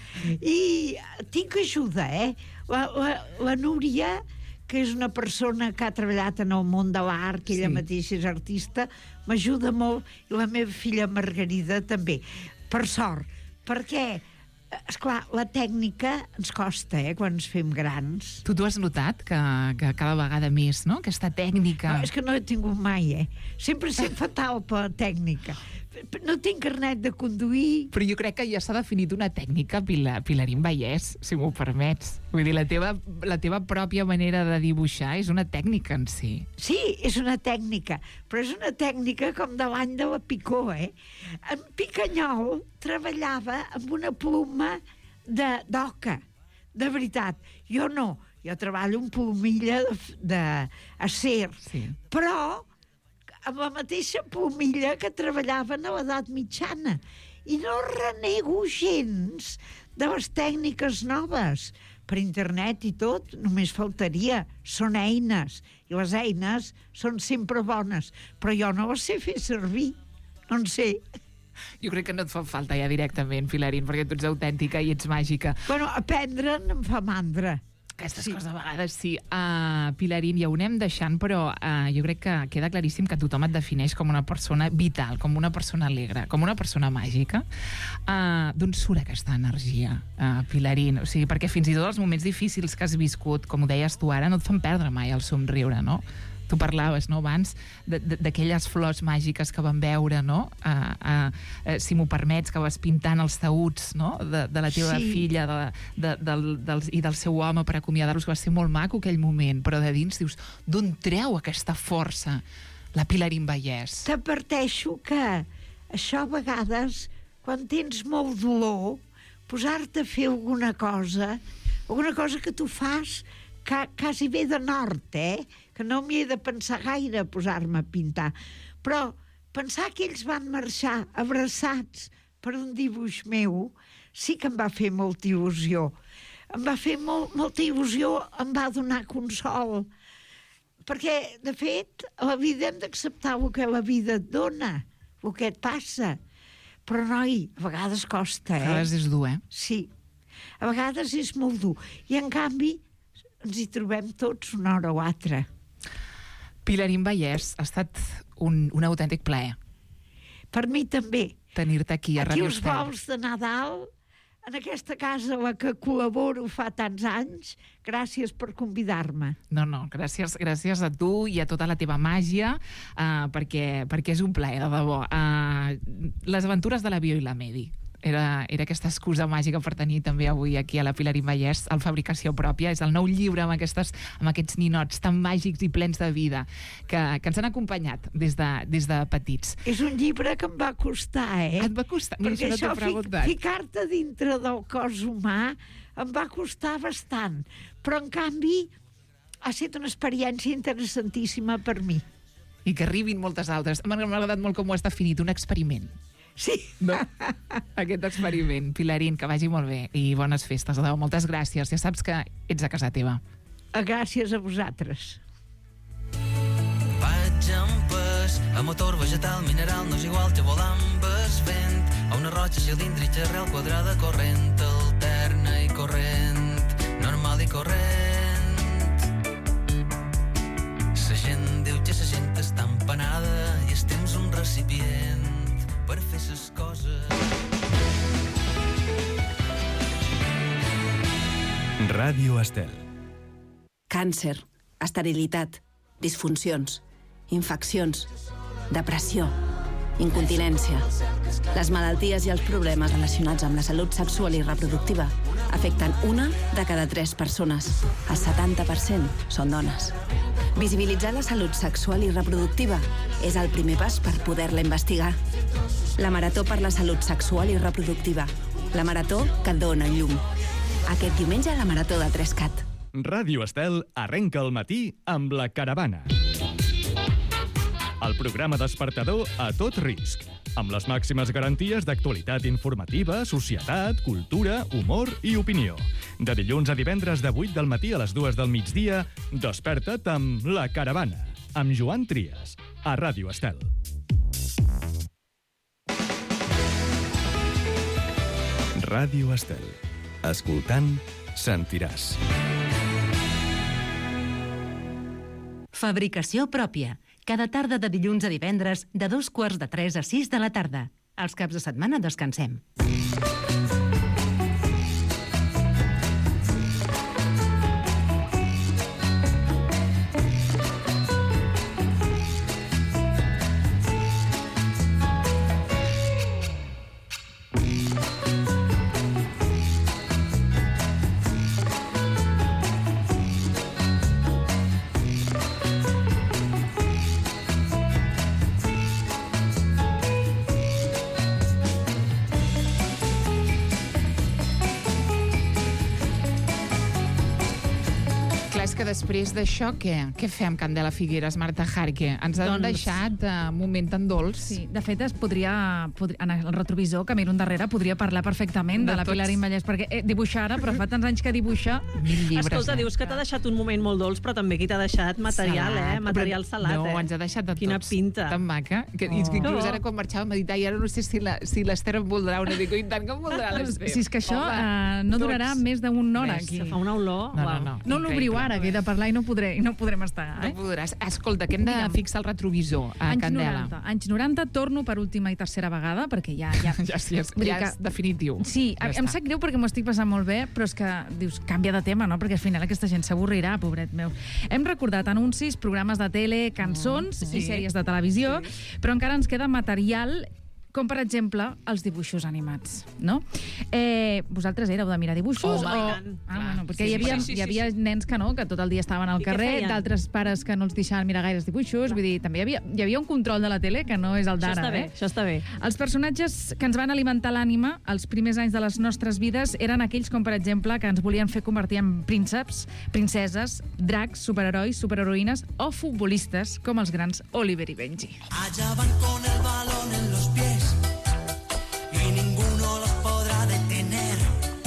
Speaker 4: I tinc ajuda, eh? La, la, la Núria, que és una persona que ha treballat en el món de l'art, que ella
Speaker 3: Sí.
Speaker 4: mateixa és artista, m'ajuda molt, i la meva filla Margarida també. Per sort, perquè, esclar, la tècnica ens costa, eh, quan ens fem grans.
Speaker 3: Tu t'ho has notat, que, que cada vegada més, no?, aquesta tècnica...
Speaker 4: No, és que no he tingut mai, eh? Sempre sé fatal per la tècnica. No tinc carnet de conduir.
Speaker 3: Però jo crec que ja s'ha definit una tècnica, Pilar, Pilarín Vallès, si m'ho permets. Vull dir, la teva, la teva pròpia manera de dibuixar és una tècnica en si.
Speaker 4: Sí, és una tècnica, però és una tècnica com de l'any de la Picó, eh? En Picanyol treballava amb una pluma de d'oca, de veritat. Jo no, jo treballo amb plomilla d'acer,
Speaker 3: Sí.
Speaker 4: però amb la mateixa plomilla que treballaven a l'edat mitjana. I no renego gens de les tècniques noves. Per internet i tot, només faltaria. Són eines, i les eines són sempre bones. Però jo no les sé fer servir. No en sé.
Speaker 3: Jo crec que no et fa falta ja directament, Pilarín, perquè tu ets autèntica i ets màgica.
Speaker 4: Bueno, aprendre'n em fa mandra.
Speaker 3: Aquestes
Speaker 4: Sí.
Speaker 3: coses a vegades sí. Uh, Pilarín, ja ho anem deixant, però uh, jo crec que queda claríssim que tothom et defineix com una persona vital, com una persona alegre, com una persona màgica. Uh, D'on surt aquesta energia, uh, Pilarín? O sigui, perquè fins i tot els moments difícils que has viscut, com ho deies tu ara, no et fan perdre mai el somriure, no? Tu parlaves, no, abans, d'aquelles flors màgiques que vam veure, no? Uh, uh, uh, si m'ho permets, que vas pintant els taüts, no?, de, de la teva
Speaker 4: Sí.
Speaker 3: filla de, de, del, del, i del seu home per acomiadar-los, que va ser molt maco aquell moment, però de dins dius, d'on treu aquesta força la Pilarín Vallès?
Speaker 4: T'adverteixo que això a vegades, quan tens molt dolor, posar-te a fer alguna cosa, alguna cosa que tu fas ca, quasi bé de nord, eh? Que no m'hi he de pensar gaire a posar-me a pintar. Però pensar que ells van marxar abraçats per un dibuix meu sí que em va fer molta il·lusió. Em va fer molt, molta il·lusió, em va donar consol. Perquè, de fet, a la vida hem d'acceptar el que la vida et dona, el que et passa. Però, noi, a vegades costa,
Speaker 3: A
Speaker 4: eh?
Speaker 3: vegades és dur, eh?
Speaker 4: Sí. A vegades és molt dur. I, en canvi, ens hi trobem tots una hora o altra.
Speaker 3: Pilarín Vallès, ha estat un, un autèntic plaer
Speaker 4: Per mi també.
Speaker 3: tenir-te aquí a
Speaker 4: Aquí
Speaker 3: Ràdio
Speaker 4: els
Speaker 3: Estel.
Speaker 4: vols de Nadal, en aquesta casa a la que col·laboro fa tants anys, gràcies per convidar-me.
Speaker 3: No, no, gràcies, gràcies a tu i a tota la teva màgia, uh, perquè, perquè és un plaer, de debò. Uh, les aventures de la Bio i la Medi. Era, era aquesta excusa màgica per tenir també avui aquí a la Pilarín Vallès el Fabricació Pròpia. És el nou llibre amb, aquestes, amb aquests ninots tan màgics i plens de vida que, que ens han acompanyat des de, des de petits.
Speaker 4: És un llibre que em va costar, eh?
Speaker 3: Et va costar? Mira,
Speaker 4: Perquè
Speaker 3: això no
Speaker 4: això,
Speaker 3: t'he preguntat.
Speaker 4: fic, ficar-te dintre del cos humà em va costar bastant. Però, en canvi, ha estat una experiència interessantíssima per mi.
Speaker 3: I que arribin moltes altres. M'ha agradat molt com ho has definit, un experiment.
Speaker 4: Sí.
Speaker 3: No? Aquest experiment. Pilarín, que vagi molt bé. I bones festes. De debò, moltes gràcies. Ja saps que ets a casa teva.
Speaker 4: Gràcies a vosaltres.
Speaker 2: Vaig amb pes, a motor vegetal, mineral, no és igual, te volar amb es vent, a una roja cilíndrica, arrel quadrada, corrent, alterna i corrent, normal i corrent. La gent diu que la gent està empanada i el temps un recipient per fer ses coses.
Speaker 1: Ràdio Estel.
Speaker 7: Càncer, esterilitat, disfuncions, infeccions, depressió, incontinència. Les malalties i els problemes relacionats amb la salut sexual i reproductiva afecten una de cada tres persones. El setanta per cent són dones. Visibilitzar la salut sexual i reproductiva és el primer pas per poder-la investigar. La Marató per la Salut Sexual i Reproductiva. La marató que dona llum. Aquest diumenge a la Marató de Trescat.
Speaker 1: Ràdio Estel arrenca el matí amb La Caravana. El programa despertador a tot risc, amb les màximes garanties d'actualitat informativa, societat, cultura, humor i opinió. De dilluns a divendres de vuit del matí a les dues del migdia, desperta't amb La Caravana, amb Joan Trias, a Ràdio Estel. Ràdio Estel. Escoltant, sentiràs.
Speaker 8: Fabricació pròpia. Cada tarda de dilluns a divendres, de dos quarts de tres a sis de la tarda. Els caps de setmana descansem.
Speaker 3: Que després d'això, què? Què fem, Candela Figueres, Marta Jarque? Ens han
Speaker 9: Doncs-
Speaker 3: deixat uh, un moment tan dolç.
Speaker 9: Sí, de fet, es podria, podria, en el retrovisor que miro endarrere, podria parlar perfectament de,
Speaker 3: De
Speaker 9: la
Speaker 3: tots.
Speaker 9: Pilarín Vallès, perquè eh, dibuixa ara, però fa tants anys que dibuixa.
Speaker 3: Mil llibres.
Speaker 10: Escolta,
Speaker 3: eh?
Speaker 10: dius que t'ha deixat un moment molt dolç, però també qui t'ha deixat material,
Speaker 3: Salat.
Speaker 10: eh? Material
Speaker 3: Però
Speaker 10: salat,
Speaker 3: no,
Speaker 10: eh?
Speaker 3: ens ha deixat de
Speaker 10: Quina
Speaker 3: tots.
Speaker 10: pinta.
Speaker 3: Tan maca. Que, oh. Inclús ara quan marxàvem a editar, i ara no sé si la- si l'Ester em voldrà una mica, i tant que em voldrà l'Ester.
Speaker 9: Si és que això
Speaker 3: Home,
Speaker 9: eh, no durarà
Speaker 3: tots.
Speaker 9: més d'una hora
Speaker 3: Més.
Speaker 9: aquí.
Speaker 10: Fa una olor.
Speaker 3: No, no,
Speaker 10: uau.
Speaker 3: no.
Speaker 9: No l'obriu
Speaker 3: Increïble.
Speaker 9: ara, que he de parlar i no, podré, i no podrem estar.
Speaker 3: No
Speaker 9: Eh?
Speaker 3: podràs. Escolta, que hem de
Speaker 9: Digue'm.
Speaker 3: fixar el retrovisor a
Speaker 9: Anys
Speaker 3: Candela.
Speaker 9: noranta. Anys noranta, torno per última i tercera vegada, perquè ja... ja...
Speaker 3: Ja, sí, és,
Speaker 9: Vull dir
Speaker 3: ja
Speaker 9: que-
Speaker 3: és definitiu.
Speaker 9: Sí,
Speaker 3: ja
Speaker 9: em
Speaker 3: està.
Speaker 9: sap greu perquè m'ho estic passant molt bé, però és que, dius, canvia de tema, no? Perquè al final aquesta gent s'avorrirà, pobret meu. Hem recordat anuncis, programes de tele, cançons
Speaker 3: Mm, sí.
Speaker 9: i sèries de televisió, però encara ens queda material com, per exemple, els dibuixos animats, no? Eh, vosaltres éreu de mirar dibuixos?
Speaker 3: Home,
Speaker 9: o...
Speaker 3: i tant,
Speaker 9: ah,
Speaker 3: clar.
Speaker 9: bueno, perquè
Speaker 3: Sí,
Speaker 9: hi havia,
Speaker 3: sí, sí,
Speaker 9: hi havia
Speaker 3: sí, sí.
Speaker 9: nens que no, que tot el dia estaven al
Speaker 10: I què
Speaker 9: carrer,
Speaker 10: feien?
Speaker 9: d'altres pares que no els deixaven mirar gaires dibuixos, vull dir, també hi havia, hi havia un control de la tele que no és el
Speaker 10: Això
Speaker 9: d'ara,
Speaker 10: està bé,
Speaker 9: eh?
Speaker 10: això està bé.
Speaker 9: Els personatges que ens van alimentar l'ànima els primers anys de les nostres vides eren aquells com, per exemple, que ens volien fer convertir en prínceps, princeses, dracs, superherois, superheroïnes o futbolistes, com els grans Oliver i Benji.
Speaker 2: Allá van con el balón en los pies y ninguno los podrá detener.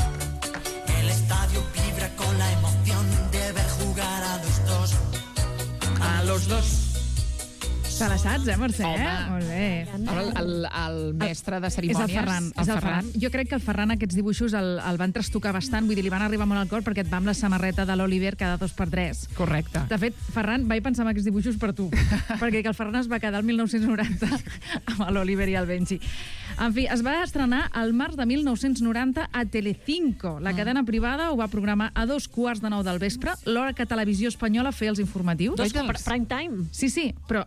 Speaker 2: El estadio vibra con la emoción de ver jugar a los dos.
Speaker 3: A los dos.
Speaker 9: Te la saps, eh, Mercè?
Speaker 3: Home.
Speaker 9: Molt bé.
Speaker 3: El, el, el mestre de
Speaker 9: És
Speaker 3: cerimònies.
Speaker 9: el Ferran, és el Ferran. Jo crec que el Ferran aquests dibuixos el, el van trastocar bastant, vull dir, li van arribar molt al cor perquè et va amb la samarreta de l'Oliver cada dos per tres.
Speaker 3: Correcte.
Speaker 9: De fet, Ferran, vaig pensar en aquests dibuixos per tu, perquè que el Ferran es va quedar el mil nou-cents noranta amb l'Oliver i el Benji. En fi, es va estrenar al març de mil nou-cents noranta a Telecinco. La cadena privada ho va programar a dos quarts de nou del vespre, l'hora que Televisió Espanyola feia els informatius.
Speaker 10: Dos, pr- prime time.
Speaker 9: Sí, sí, però a més a més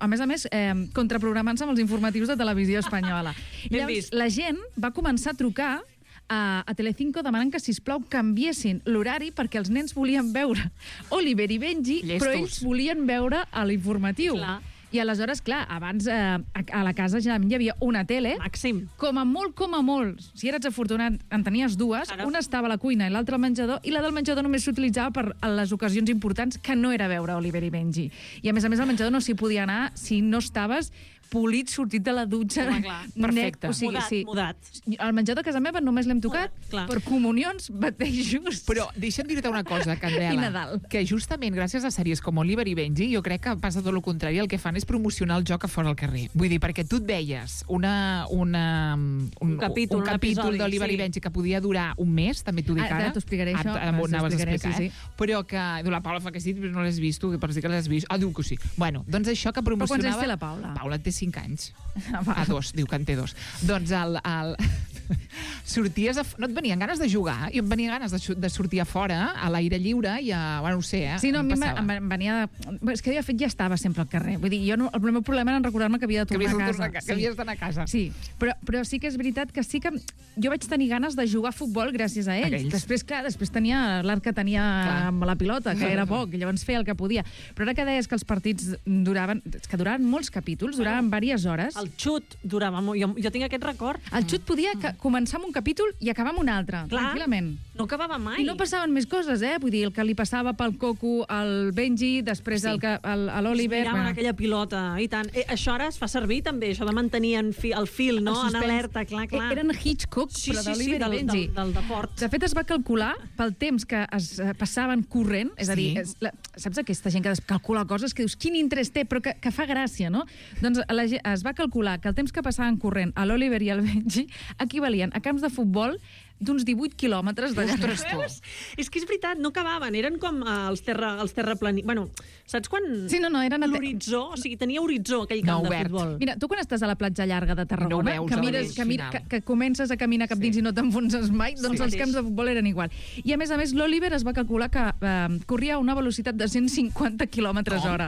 Speaker 9: anys eh, contraprogramant-se amb els informatius de televisió espanyola. I llavors, la gent va començar a trucar a, a Telecinco demanant que, sisplau, canviessin l'horari perquè els nens volien veure Oliver i Benji,
Speaker 3: Llestos.
Speaker 9: però ells volien veure a l'informatiu.
Speaker 10: Clar.
Speaker 9: I aleshores, clar, abans eh, a, a la casa generalment hi havia una tele.
Speaker 10: Màxim.
Speaker 9: Com a molt, com a molt. Si eres afortunat, en tenies dues.
Speaker 10: Ara...
Speaker 9: Una estava a la cuina i l'altra al menjador, i la del menjador només s'utilitzava per a les ocasions importants, que no era veure Oliver i Benji. I a més a més, al menjador no s'hi podia anar si no estaves polit, sortit de la dutxa.
Speaker 10: Home, clar.
Speaker 3: Perfecte.
Speaker 9: O sigui,
Speaker 10: Mudat,
Speaker 9: sí.
Speaker 10: mudat.
Speaker 9: Al menjador de casa meva només l'hem tocat
Speaker 10: Clar.
Speaker 9: per comunions, batejos...
Speaker 3: Però deixa'm dir-te una cosa, Candela.
Speaker 9: I Nadal.
Speaker 3: Que justament gràcies a sèries com Oliver i Benji, jo crec que passa tot el contrari. El que fan és promocionar el joc a fora al carrer. Vull dir, perquè tu et veies una, una, un,
Speaker 10: Un capítol,
Speaker 3: un
Speaker 10: un
Speaker 3: capítol
Speaker 10: episodi,
Speaker 3: d'Oliver
Speaker 10: sí.
Speaker 3: i Benji que podia durar un mes, també t'ho dic
Speaker 9: Ah,
Speaker 3: ara.
Speaker 9: t'ho explicaré, això.
Speaker 3: Ara, ara m'ho
Speaker 9: T'ho
Speaker 3: anaves a
Speaker 9: explicaré,
Speaker 3: explicar,
Speaker 9: sí,
Speaker 3: eh? Però que... La Paula fa que sí, però no l'has vist, tu, per dir que l'has vist. Ah, diu que sí. Bueno, doncs això que
Speaker 9: Però quants
Speaker 3: promocionava...
Speaker 9: anys té la Paula?
Speaker 3: Paula té cinc anys.
Speaker 9: Ah, va.
Speaker 3: A dos, diu que en té dos. Doncs el... el... sorties a... no et venien ganes de jugar? I em venien ganes de, de sortir a fora, a l'aire lliure, i a... Bueno, no ho sé, eh?
Speaker 9: Sí, no, a mi em,
Speaker 3: passava.
Speaker 9: em venia... De... És que, de fet, ja estava sempre al carrer. Vull dir, jo no, el meu problema era en recordar-me que havia de
Speaker 3: Que
Speaker 9: tornar
Speaker 3: havies de
Speaker 9: a casa.
Speaker 3: tornar a ca- que havies d'anar a casa.
Speaker 9: Sí, però, però sí que és veritat que sí que jo vaig tenir ganes de jugar a futbol gràcies a ells.
Speaker 3: A ells.
Speaker 9: Després, clar, després tenia l'arc que tenia
Speaker 3: Clar.
Speaker 9: amb la pilota, que era poc, i llavors feia el que podia. Però ara que deies que els partits duraven... És que duraven molts capítols, duraven diverses hores.
Speaker 10: El xut durava molt. Jo, jo tinc aquest record.
Speaker 9: El xut podia ca- començar amb un capítol i acabar amb un altre,
Speaker 10: Clar.
Speaker 9: tranquil·lament.
Speaker 10: No acabava mai.
Speaker 9: I no passaven més coses, eh? Vull dir, el que li passava pel coco al Benji, després
Speaker 3: Sí.
Speaker 9: el que, el, a l'Oliver...
Speaker 10: Miraven aquella pilota, i tant. Eh, això ara es fa servir, també, això de mantenir en fi, el fil, no?
Speaker 9: El
Speaker 10: En
Speaker 9: suspens.
Speaker 10: alerta, clar, clar.
Speaker 9: Eren Hitchcock,
Speaker 10: Sí,
Speaker 9: però
Speaker 10: sí, sí,
Speaker 9: d'Oliver
Speaker 10: del,
Speaker 9: i Benji.
Speaker 10: del, del deport.
Speaker 9: De fet, es va calcular pel temps que es eh, passaven corrent, és a dir,
Speaker 3: Sí.
Speaker 9: és, la, saps aquesta gent que es calcula coses que dius, quin interès té, però que, que fa gràcia, no? Doncs la, ge- es va calcular que el temps que passaven corrent a l'Oliver i al Benji equivalien a camps de futbol d'uns divuit quilòmetres de llarg.
Speaker 3: Ostres, tu.
Speaker 10: Veus? És que és veritat, no acabaven. Eren com eh, els, terra, els terraplani... Bueno, saps quan...
Speaker 9: Sí, no, no, eren... a te-
Speaker 10: L'horitzó, o sigui, tenia horitzó aquell
Speaker 3: No,
Speaker 10: camp de
Speaker 3: obert.
Speaker 10: futbol.
Speaker 9: Mira, tu quan estàs a la platja llarga de Tarragona,
Speaker 3: No ho veus
Speaker 9: que,
Speaker 3: a la
Speaker 9: mires,
Speaker 3: llei
Speaker 9: que, mira,
Speaker 3: final.
Speaker 9: que, que comences a caminar cap dins i no t'enfonses mai, doncs
Speaker 10: Sí.
Speaker 9: els camps de futbol eren igual. I a més a més, l'Oliver es va calcular que eh, corria a una velocitat de cent cinquanta quilòmetres hora.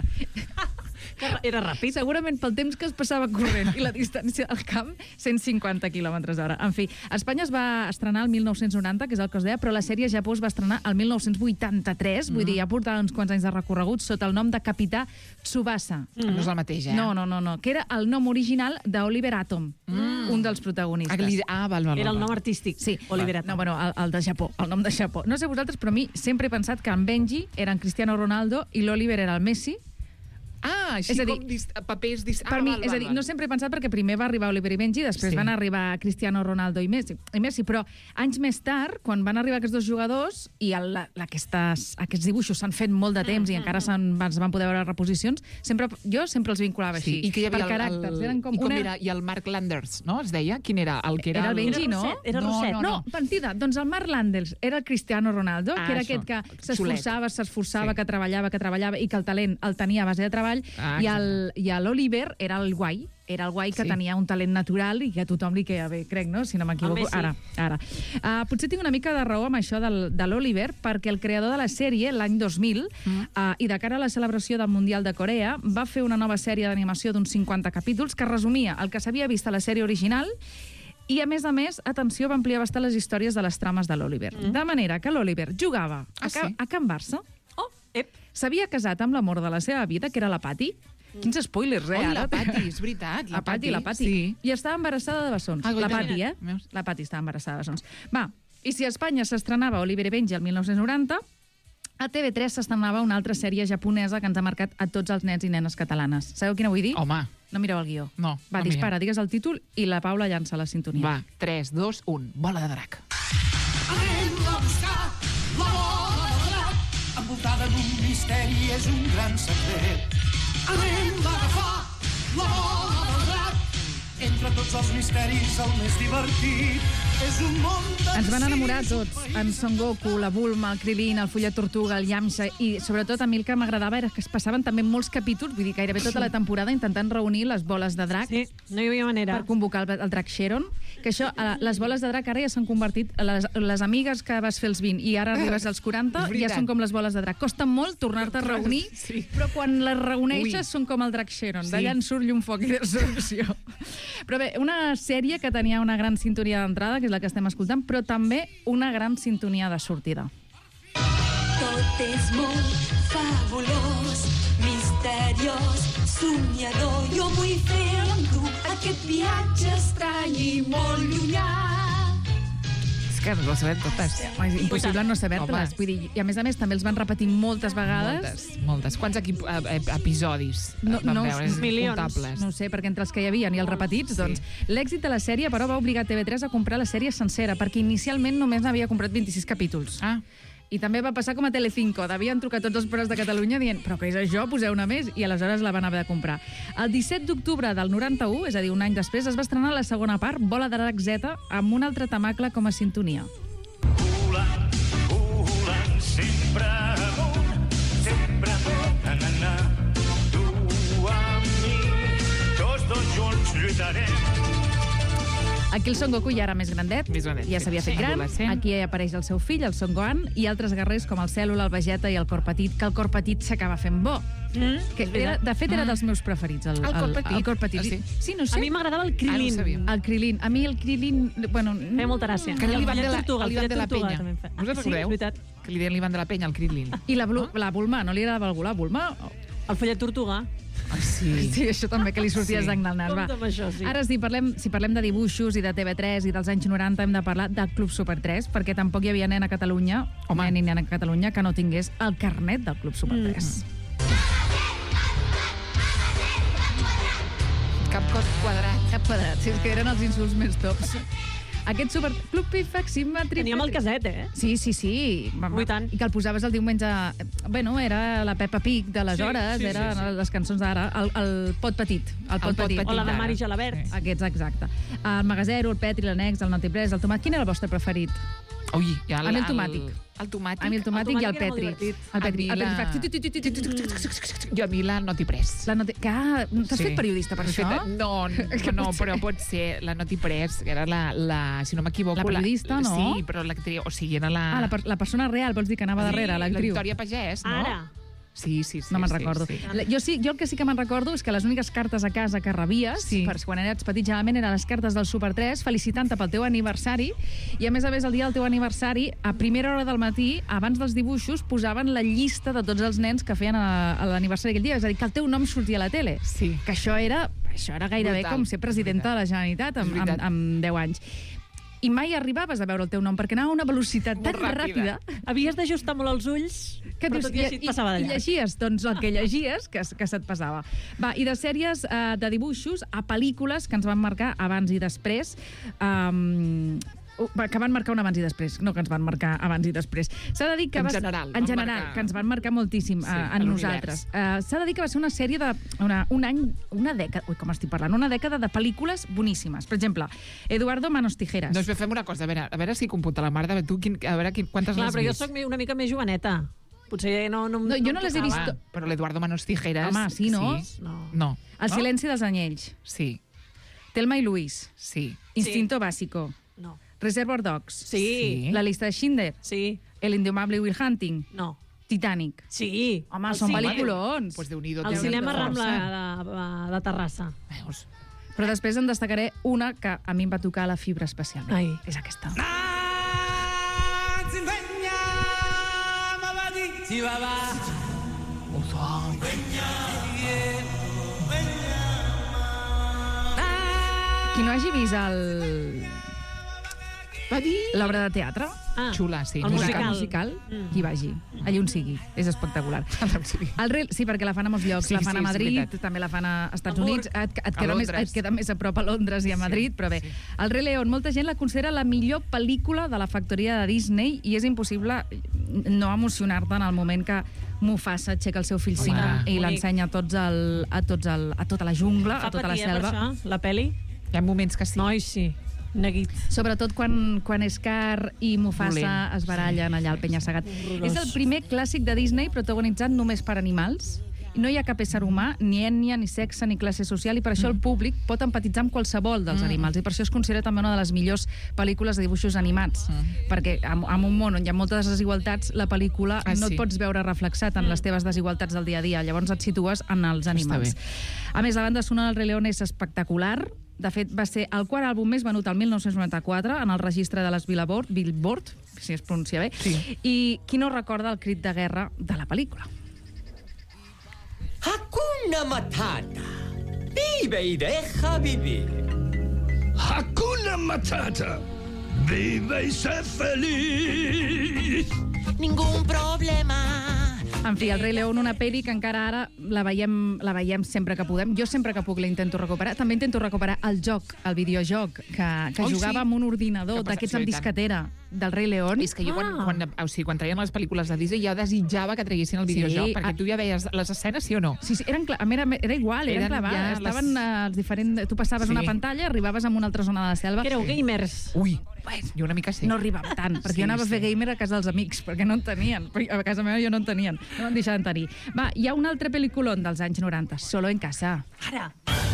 Speaker 10: Que era ràpid.
Speaker 9: Segurament pel temps que es passava corrent i la distància al camp, cent cinquanta quilòmetres hora. En fi, Espanya es va estrenar el mil nou-cents noranta, que és el que us deia, però la sèrie a Japó es va estrenar el mil nou-cents vuitanta-tres, vull dir, ja portava uns quants anys de recorregut sota el nom de Capità Tsubasa.
Speaker 3: No és el mateix, eh?
Speaker 9: No, no, no, no, que era el nom original d'Oliver Atom,
Speaker 3: Mm.
Speaker 9: un dels protagonistes.
Speaker 3: Ah, li- ah, val, val,
Speaker 10: Era el
Speaker 3: val.
Speaker 10: nom artístic.
Speaker 9: Sí,
Speaker 10: Oliver Atom.
Speaker 9: no, bueno, el, el de Japó, el nom de Japó. No sé vosaltres, però a mi sempre he pensat que en Benji era en Cristiano Ronaldo i l'Oliver era el Messi.
Speaker 3: Ah, així
Speaker 9: És a dir,
Speaker 3: com dist papers... Dist
Speaker 9: Per
Speaker 3: ah,
Speaker 9: mi,
Speaker 3: val,
Speaker 9: és a
Speaker 3: val,
Speaker 9: dir,
Speaker 3: val.
Speaker 9: no sempre he pensat perquè primer va arribar Oliver i Benji, després
Speaker 3: Sí.
Speaker 9: van arribar Cristiano Ronaldo i Messi, i Messi, però anys més tard, quan van arribar aquests dos jugadors i el, la, aquestes, aquests dibuixos s'han fet molt de temps i encara se'n van, es van poder veure reposicions, sempre, jo sempre els vinculava així,
Speaker 3: Sí, i que hi havia
Speaker 9: per
Speaker 3: el,
Speaker 9: caràcters. Eren com
Speaker 3: i com
Speaker 9: una...
Speaker 3: era? I el Mark Landers, no? Es deia? Quin era? El que era,
Speaker 9: Era el Benji,
Speaker 10: Era
Speaker 9: no?
Speaker 10: Roset, era
Speaker 3: No,
Speaker 10: Roset.
Speaker 3: no,
Speaker 9: No, mentida. Doncs el Mark Landers era el Cristiano Ronaldo,
Speaker 3: Ah,
Speaker 9: que era
Speaker 3: això.
Speaker 9: aquest que
Speaker 3: Xulet.
Speaker 9: s'esforçava, s'esforçava,
Speaker 3: Sí.
Speaker 9: que treballava, que treballava, i que el talent el tenia a base de treball,
Speaker 3: Ah,
Speaker 9: i el- i a l'Oliver era el guai, era el guai que
Speaker 3: Sí.
Speaker 9: tenia un talent natural i que a tothom li queia bé, crec, no? Si no m'equivoco.
Speaker 10: El Messi.
Speaker 9: Ara, ara. Uh, potser tinc una mica de raó amb això del, de l'Oliver, perquè el creador de la sèrie, l'any dos mil,
Speaker 3: Mm.
Speaker 9: uh, i de cara a la celebració del Mundial de Corea, va fer una nova sèrie d'animació d'uns cinquanta capítols que resumia el que s'havia vist a la sèrie original i, a més a més, atenció, va ampliar bastant les històries de les trames de l'Oliver. Mm. De manera que l'Oliver jugava
Speaker 3: Ah,
Speaker 9: a, Ca
Speaker 3: sí?
Speaker 9: a Can Barça,
Speaker 10: Oh, ep.
Speaker 9: s'havia casat amb l'amor de la seva vida, que era la Pati. Quins spoilers, eh,
Speaker 3: Oi,
Speaker 9: ara?
Speaker 3: la Pati, és veritat.
Speaker 9: La Pati, la Pati.
Speaker 3: Sí.
Speaker 9: I estava embarassada de bessons.
Speaker 3: Ah,
Speaker 9: la
Speaker 3: guai,
Speaker 9: Pati, eh?
Speaker 3: veus?
Speaker 9: La Pati estava embarassada de bessons. Va, i si a Espanya s'estrenava Oliver i Benji el mil nou-cents noranta, a T V tres s'estrenava una altra sèrie japonesa que ens ha marcat a tots els nens i nenes catalanes. Sabeu quina vull dir?
Speaker 3: Home,
Speaker 9: No mireu el guió.
Speaker 3: No,
Speaker 9: Va,
Speaker 3: no
Speaker 9: dispara, digues el títol i la Paula llança la sintonia.
Speaker 3: va, tres, dos, un. Bola de drac.
Speaker 2: Anem a buscar la bola de drac, envoltada d'un misteri, és un gran secret. Anem a agafar la bola del drac, entre tots els misteris el més divertit.
Speaker 9: Ens van enamorar tots. En Son Goku, la Bulma, el Krilin, el Fulla Tortuga, el Yamcha, i sobretot a mi el que m'agradava era que es passaven també molts capítols, vull dir, gairebé tota la temporada intentant reunir les boles de drac.
Speaker 10: Sí, no hi havia manera.
Speaker 9: Per convocar el, el drac Sharon, que això, eh, les boles de drac ara ja s'han convertit, les, les amigues que vas fer els vint i ara arribes als quaranta, ja són com les boles de drac. Costa molt tornar-te a reunir, sí. però quan les reuneixes Ui. són com el drac Sharon. D'allà en surt llum, foc i destrucció. Però bé, una sèrie que tenia una gran sintonia d'entrada, que és la que estem escoltant, però també una gran sintonia de sortida.
Speaker 2: Tot és molt fabulós, misteriós, somiador. Jo vull fer amb tu aquest viatge estrany i molt llunyà.
Speaker 3: És que no sabem totes.
Speaker 9: És impossible no saber-les. Vull dir, i a més a més també els van repetir moltes vegades.
Speaker 3: Moltes, moltes. Quants equip, eh, episodis
Speaker 9: no,
Speaker 3: van
Speaker 9: no,
Speaker 3: veure?
Speaker 9: Milions.
Speaker 3: Comptables.
Speaker 9: No ho sé, perquè entre els que hi havia i els repetits, sí. doncs l'èxit de la sèrie, però, va obligar T V tres a comprar la sèrie sencera, perquè inicialment només n'havia comprat vint-i-sis capítols.
Speaker 3: Ah.
Speaker 9: I també va passar com a Telecinco. Devien trucar tots els pares de Catalunya dient però què és això? Poseu una més. I aleshores la van haver de comprar. El disset d'octubre del noranta-u, és a dir, un any després, es va estrenar la segona part, Bola de Drac Z, amb un altre tamacle com a sintonia.
Speaker 11: Volant, volant, sempre amunt, sempre amunt, na, na, na. Tu amb mi, tots dos junts lluitarem.
Speaker 9: Aquí el Son Goku ja era més grandet,
Speaker 3: més grandet
Speaker 9: ja s'havia fet
Speaker 3: sí.
Speaker 9: gran. Aquí apareix el seu fill, el Son Gohan, i altres guerrers com el Cèl·lula, el Vegeta i el Cor Petit, que el Cor Petit s'acaba fent bo. Mm, que era, de fet, era dels meus preferits. El,
Speaker 3: el Cor Petit?
Speaker 9: El, el Cor Petit.
Speaker 3: Ah, sí?
Speaker 9: sí, no sé.
Speaker 10: A mi m'agradava el Krilin.
Speaker 3: Ah, no
Speaker 9: el Krilin. A mi el Krilin... Bueno,
Speaker 10: feia molta gràcia.
Speaker 3: Que li van de la,
Speaker 10: tortuga,
Speaker 3: li van de la penya.
Speaker 10: Ah,
Speaker 3: Us en recordeu?
Speaker 10: Sí,
Speaker 3: que li deien li van de la penya, el Krilin.
Speaker 9: I la, no? la Bulma, no li agradava algú? La Bulma...
Speaker 10: El Follet Tortuga.
Speaker 3: Ah, sí.
Speaker 9: Sí, això també, que li sortia sí. sang del nas. Va.
Speaker 10: Això, sí.
Speaker 9: Ara, si parlem, si parlem de dibuixos i de T V tres i dels anys noranta, hem de parlar de Club Super tres, perquè tampoc hi havia nen a Catalunya, o nen i nen a Catalunya, que no tingués el carnet del Club Super tres. Mm.
Speaker 3: Cap cos quadrat.
Speaker 9: Cap quadrat, si és que eren els insults més tops. Aquest super... Club Pifaximètric...
Speaker 10: Teníem el caset, eh?
Speaker 9: Sí, sí, sí.
Speaker 10: I tant.
Speaker 9: I que el posaves el diumenge... Bueno, era la Peppa Pig d'aleshores,
Speaker 10: sí, sí,
Speaker 9: eren
Speaker 10: sí, sí.
Speaker 9: les cançons d'ara, el, el Pot Petit. El Pot,
Speaker 3: el pot
Speaker 9: petit.
Speaker 3: petit
Speaker 10: o la de Mari Gelabert.
Speaker 9: Sí. Aquests, exacte. El Magazero, el Petri, l'Anex, el Notipress, el Tomat. Quin era el vostre preferit?
Speaker 3: Ui, ja el,
Speaker 9: a mi el tomàtic.
Speaker 3: El tomàtic?
Speaker 9: A mi el tomàtic i el Petri. El Petri. El
Speaker 3: Petri. Jo a mi la Notipress.
Speaker 9: La Noti... Ah, t'has fet periodista per això?
Speaker 3: No, no, però pot ser la Notipress, que era la, la si no m'equivoco...
Speaker 9: La periodista, no?
Speaker 3: Sí, però l'actriu, o sigui, era la...
Speaker 9: Ah, la, la persona real, vols dir que anava darrere, l'actriu?
Speaker 3: La Victòria Pagès, no?
Speaker 10: Ara.
Speaker 3: Sí, sí, sí.
Speaker 9: No me'n
Speaker 3: sí,
Speaker 9: recordo.
Speaker 3: Sí.
Speaker 9: Jo, sí, jo el que sí que me'n recordo és que les úniques cartes a casa que rebies,
Speaker 3: sí.
Speaker 9: per quan eres petit, generalment eren les cartes del Super tres, felicitant-te pel teu aniversari, i a més a més, el dia del teu aniversari, a primera hora del matí, abans dels dibuixos, posaven la llista de tots els nens que feien a, a l'aniversari aquell dia, és a dir, que el teu nom sortia a la tele.
Speaker 3: Sí.
Speaker 9: Que això era, això era gairebé
Speaker 3: brutal.
Speaker 9: Com ser presidenta de la Generalitat amb, amb, amb deu anys. I mai arribaves a veure el teu nom, perquè anava a una velocitat tan ràpida.
Speaker 10: ràpida. Havies d'ajustar molt els ulls, que però dius, tot i així et passava de llarg.
Speaker 9: I llegies, doncs, el que llegies, que, que se't passava. Va, i de sèries eh, de dibuixos a pel·lícules que ens van marcar abans i després, um, que van marcar un abans i després, no que ens van marcar abans i després. S'ha de dir que
Speaker 3: en
Speaker 9: va,
Speaker 3: general,
Speaker 9: en general
Speaker 3: marcar...
Speaker 9: que ens van marcar moltíssim sí, uh, en nosaltres. Uh, S'ha de dir que va ser una sèrie de... Una, un any, una dècada... Ui, com estic parlant? Una dècada de pel·lícules boníssimes. Per exemple, Eduardo Manos Tijeras.
Speaker 3: Doncs fem una cosa, a veure, a veure si computa la Marta, tu, quin, a veure quin, quantes
Speaker 10: Clar,
Speaker 3: l'has
Speaker 10: però
Speaker 3: vist.
Speaker 10: jo soc una mica més joveneta. Potser no... no,
Speaker 9: no jo no, no les he vist...
Speaker 3: Ah, però l'Eduardo Manos Tijeras...
Speaker 9: Home, sí, no?
Speaker 3: Sí.
Speaker 10: No.
Speaker 3: no.
Speaker 9: El
Speaker 3: no?
Speaker 9: silenci dels anyells.
Speaker 3: Sí.
Speaker 9: Telma i Luis.
Speaker 3: Sí.
Speaker 9: Instinto
Speaker 10: sí.
Speaker 9: Básico.
Speaker 10: No.
Speaker 9: Reservoir Dogs.
Speaker 10: Sí.
Speaker 3: sí.
Speaker 9: La lista de Schindler.
Speaker 10: Sí.
Speaker 9: El indomable Will Hunting.
Speaker 10: No.
Speaker 9: Titanic.
Speaker 10: Sí.
Speaker 9: Home, són pel·lículons.
Speaker 3: Pues Déu-n'hi-do.
Speaker 10: El cinema Rambla de, de Terrassa.
Speaker 3: Veus?
Speaker 9: Però després en destacaré una que a mi em va tocar la fibra especialment.
Speaker 10: Ai.
Speaker 9: És aquesta. Qui no hagi vist el... l'obra de teatre,
Speaker 10: ah,
Speaker 3: xula, sí.
Speaker 10: El musical.
Speaker 9: musical mm. qui vagi, allà on sigui. És espectacular. El rei, sí, perquè la fan a molts llocs. Sí, la fan sí, a Madrid, també la fan a Estats Units. Et, et, queda més, et queda més a prop a Londres i a Madrid, sí, però bé. Sí. El Rei León, molta gent la considera la millor pel·lícula de la factoria de Disney i és impossible no emocionar-te en el moment que Mufasa aixeca el seu fill Simba i l'ensenya a tots el, a tots el, a tota la jungla,
Speaker 10: fa
Speaker 9: a tota
Speaker 10: patir,
Speaker 9: la selva.
Speaker 10: Eh, per això, la peli?
Speaker 3: Hi ha moments que sí.
Speaker 10: Noi, sí. Neguit.
Speaker 9: Sobretot quan, quan Scar i Mufasa
Speaker 3: Dolent.
Speaker 9: es barallen allà al Penya-segat.
Speaker 10: Horrorós.
Speaker 9: És el primer clàssic de Disney protagonitzat només per animals. No hi ha cap ésser humà, ni ètnia, ni sexe, ni classe social, i per això el públic pot empatitzar amb qualsevol dels
Speaker 3: Mm.
Speaker 9: animals, i per això es considera també una de les millors pel·lícules de dibuixos animats,
Speaker 3: Mm.
Speaker 9: perquè en, en un món on hi ha moltes desigualtats, la pel·lícula
Speaker 3: Ah,
Speaker 9: no
Speaker 3: sí.
Speaker 9: et pots veure reflexat en les teves desigualtats del dia a dia, llavors et situes en els animals.
Speaker 3: bé.
Speaker 9: A més, la banda sonora del Rei León és espectacular. De fet, va ser el quart àlbum més venut el mil nou-cents noranta-quatre en el registre de les Billboard, Billboard, si es pronuncia bé,
Speaker 3: Sí.
Speaker 9: i qui no recorda el crit de guerra de la pel·lícula?
Speaker 12: Hakuna Matata. Vive y deja vivir.
Speaker 11: Hakuna Matata. Vive y sé feliz.
Speaker 2: Ningún problema.
Speaker 9: En fi, el Rei León, una pel·li que encara ara la veiem, la veiem sempre que podem. Jo sempre que puc la intento recuperar. També intento recuperar el joc, el videojoc, que, que
Speaker 3: Oi,
Speaker 9: jugava
Speaker 3: sí?
Speaker 9: amb un ordinador
Speaker 3: Que passa-
Speaker 9: d'aquests
Speaker 3: sí,
Speaker 9: amb
Speaker 3: i tant.
Speaker 9: disquetera del Rei León.
Speaker 3: És que jo, quan, quan, o sigui, quan traien les pel·lícules de Disney, jo desitjava que traguessin el
Speaker 9: Sí,
Speaker 3: videojoc, perquè
Speaker 9: ah.
Speaker 3: tu ja veies les escenes, sí o no?
Speaker 9: Sí, sí, eren, cla- era, era igual, eren,
Speaker 3: Eren
Speaker 9: eren clavades.
Speaker 3: ja les-
Speaker 9: Estaven eh, els diferents... Tu passaves
Speaker 3: Sí.
Speaker 9: una pantalla, arribaves a una altra zona de la selva.
Speaker 10: Que éreu gamers.
Speaker 3: Ui, jo una mica sí.
Speaker 9: No arribava tant, perquè
Speaker 3: Sí,
Speaker 9: jo anava a fer
Speaker 3: sí.
Speaker 9: gamer a casa dels amics, perquè no en tenien. Perquè a casa meva jo no en tenien. No em deixaven tenir. Va, hi ha un altre pel·lículon dels anys noranta, Solo en casa.
Speaker 10: Ara.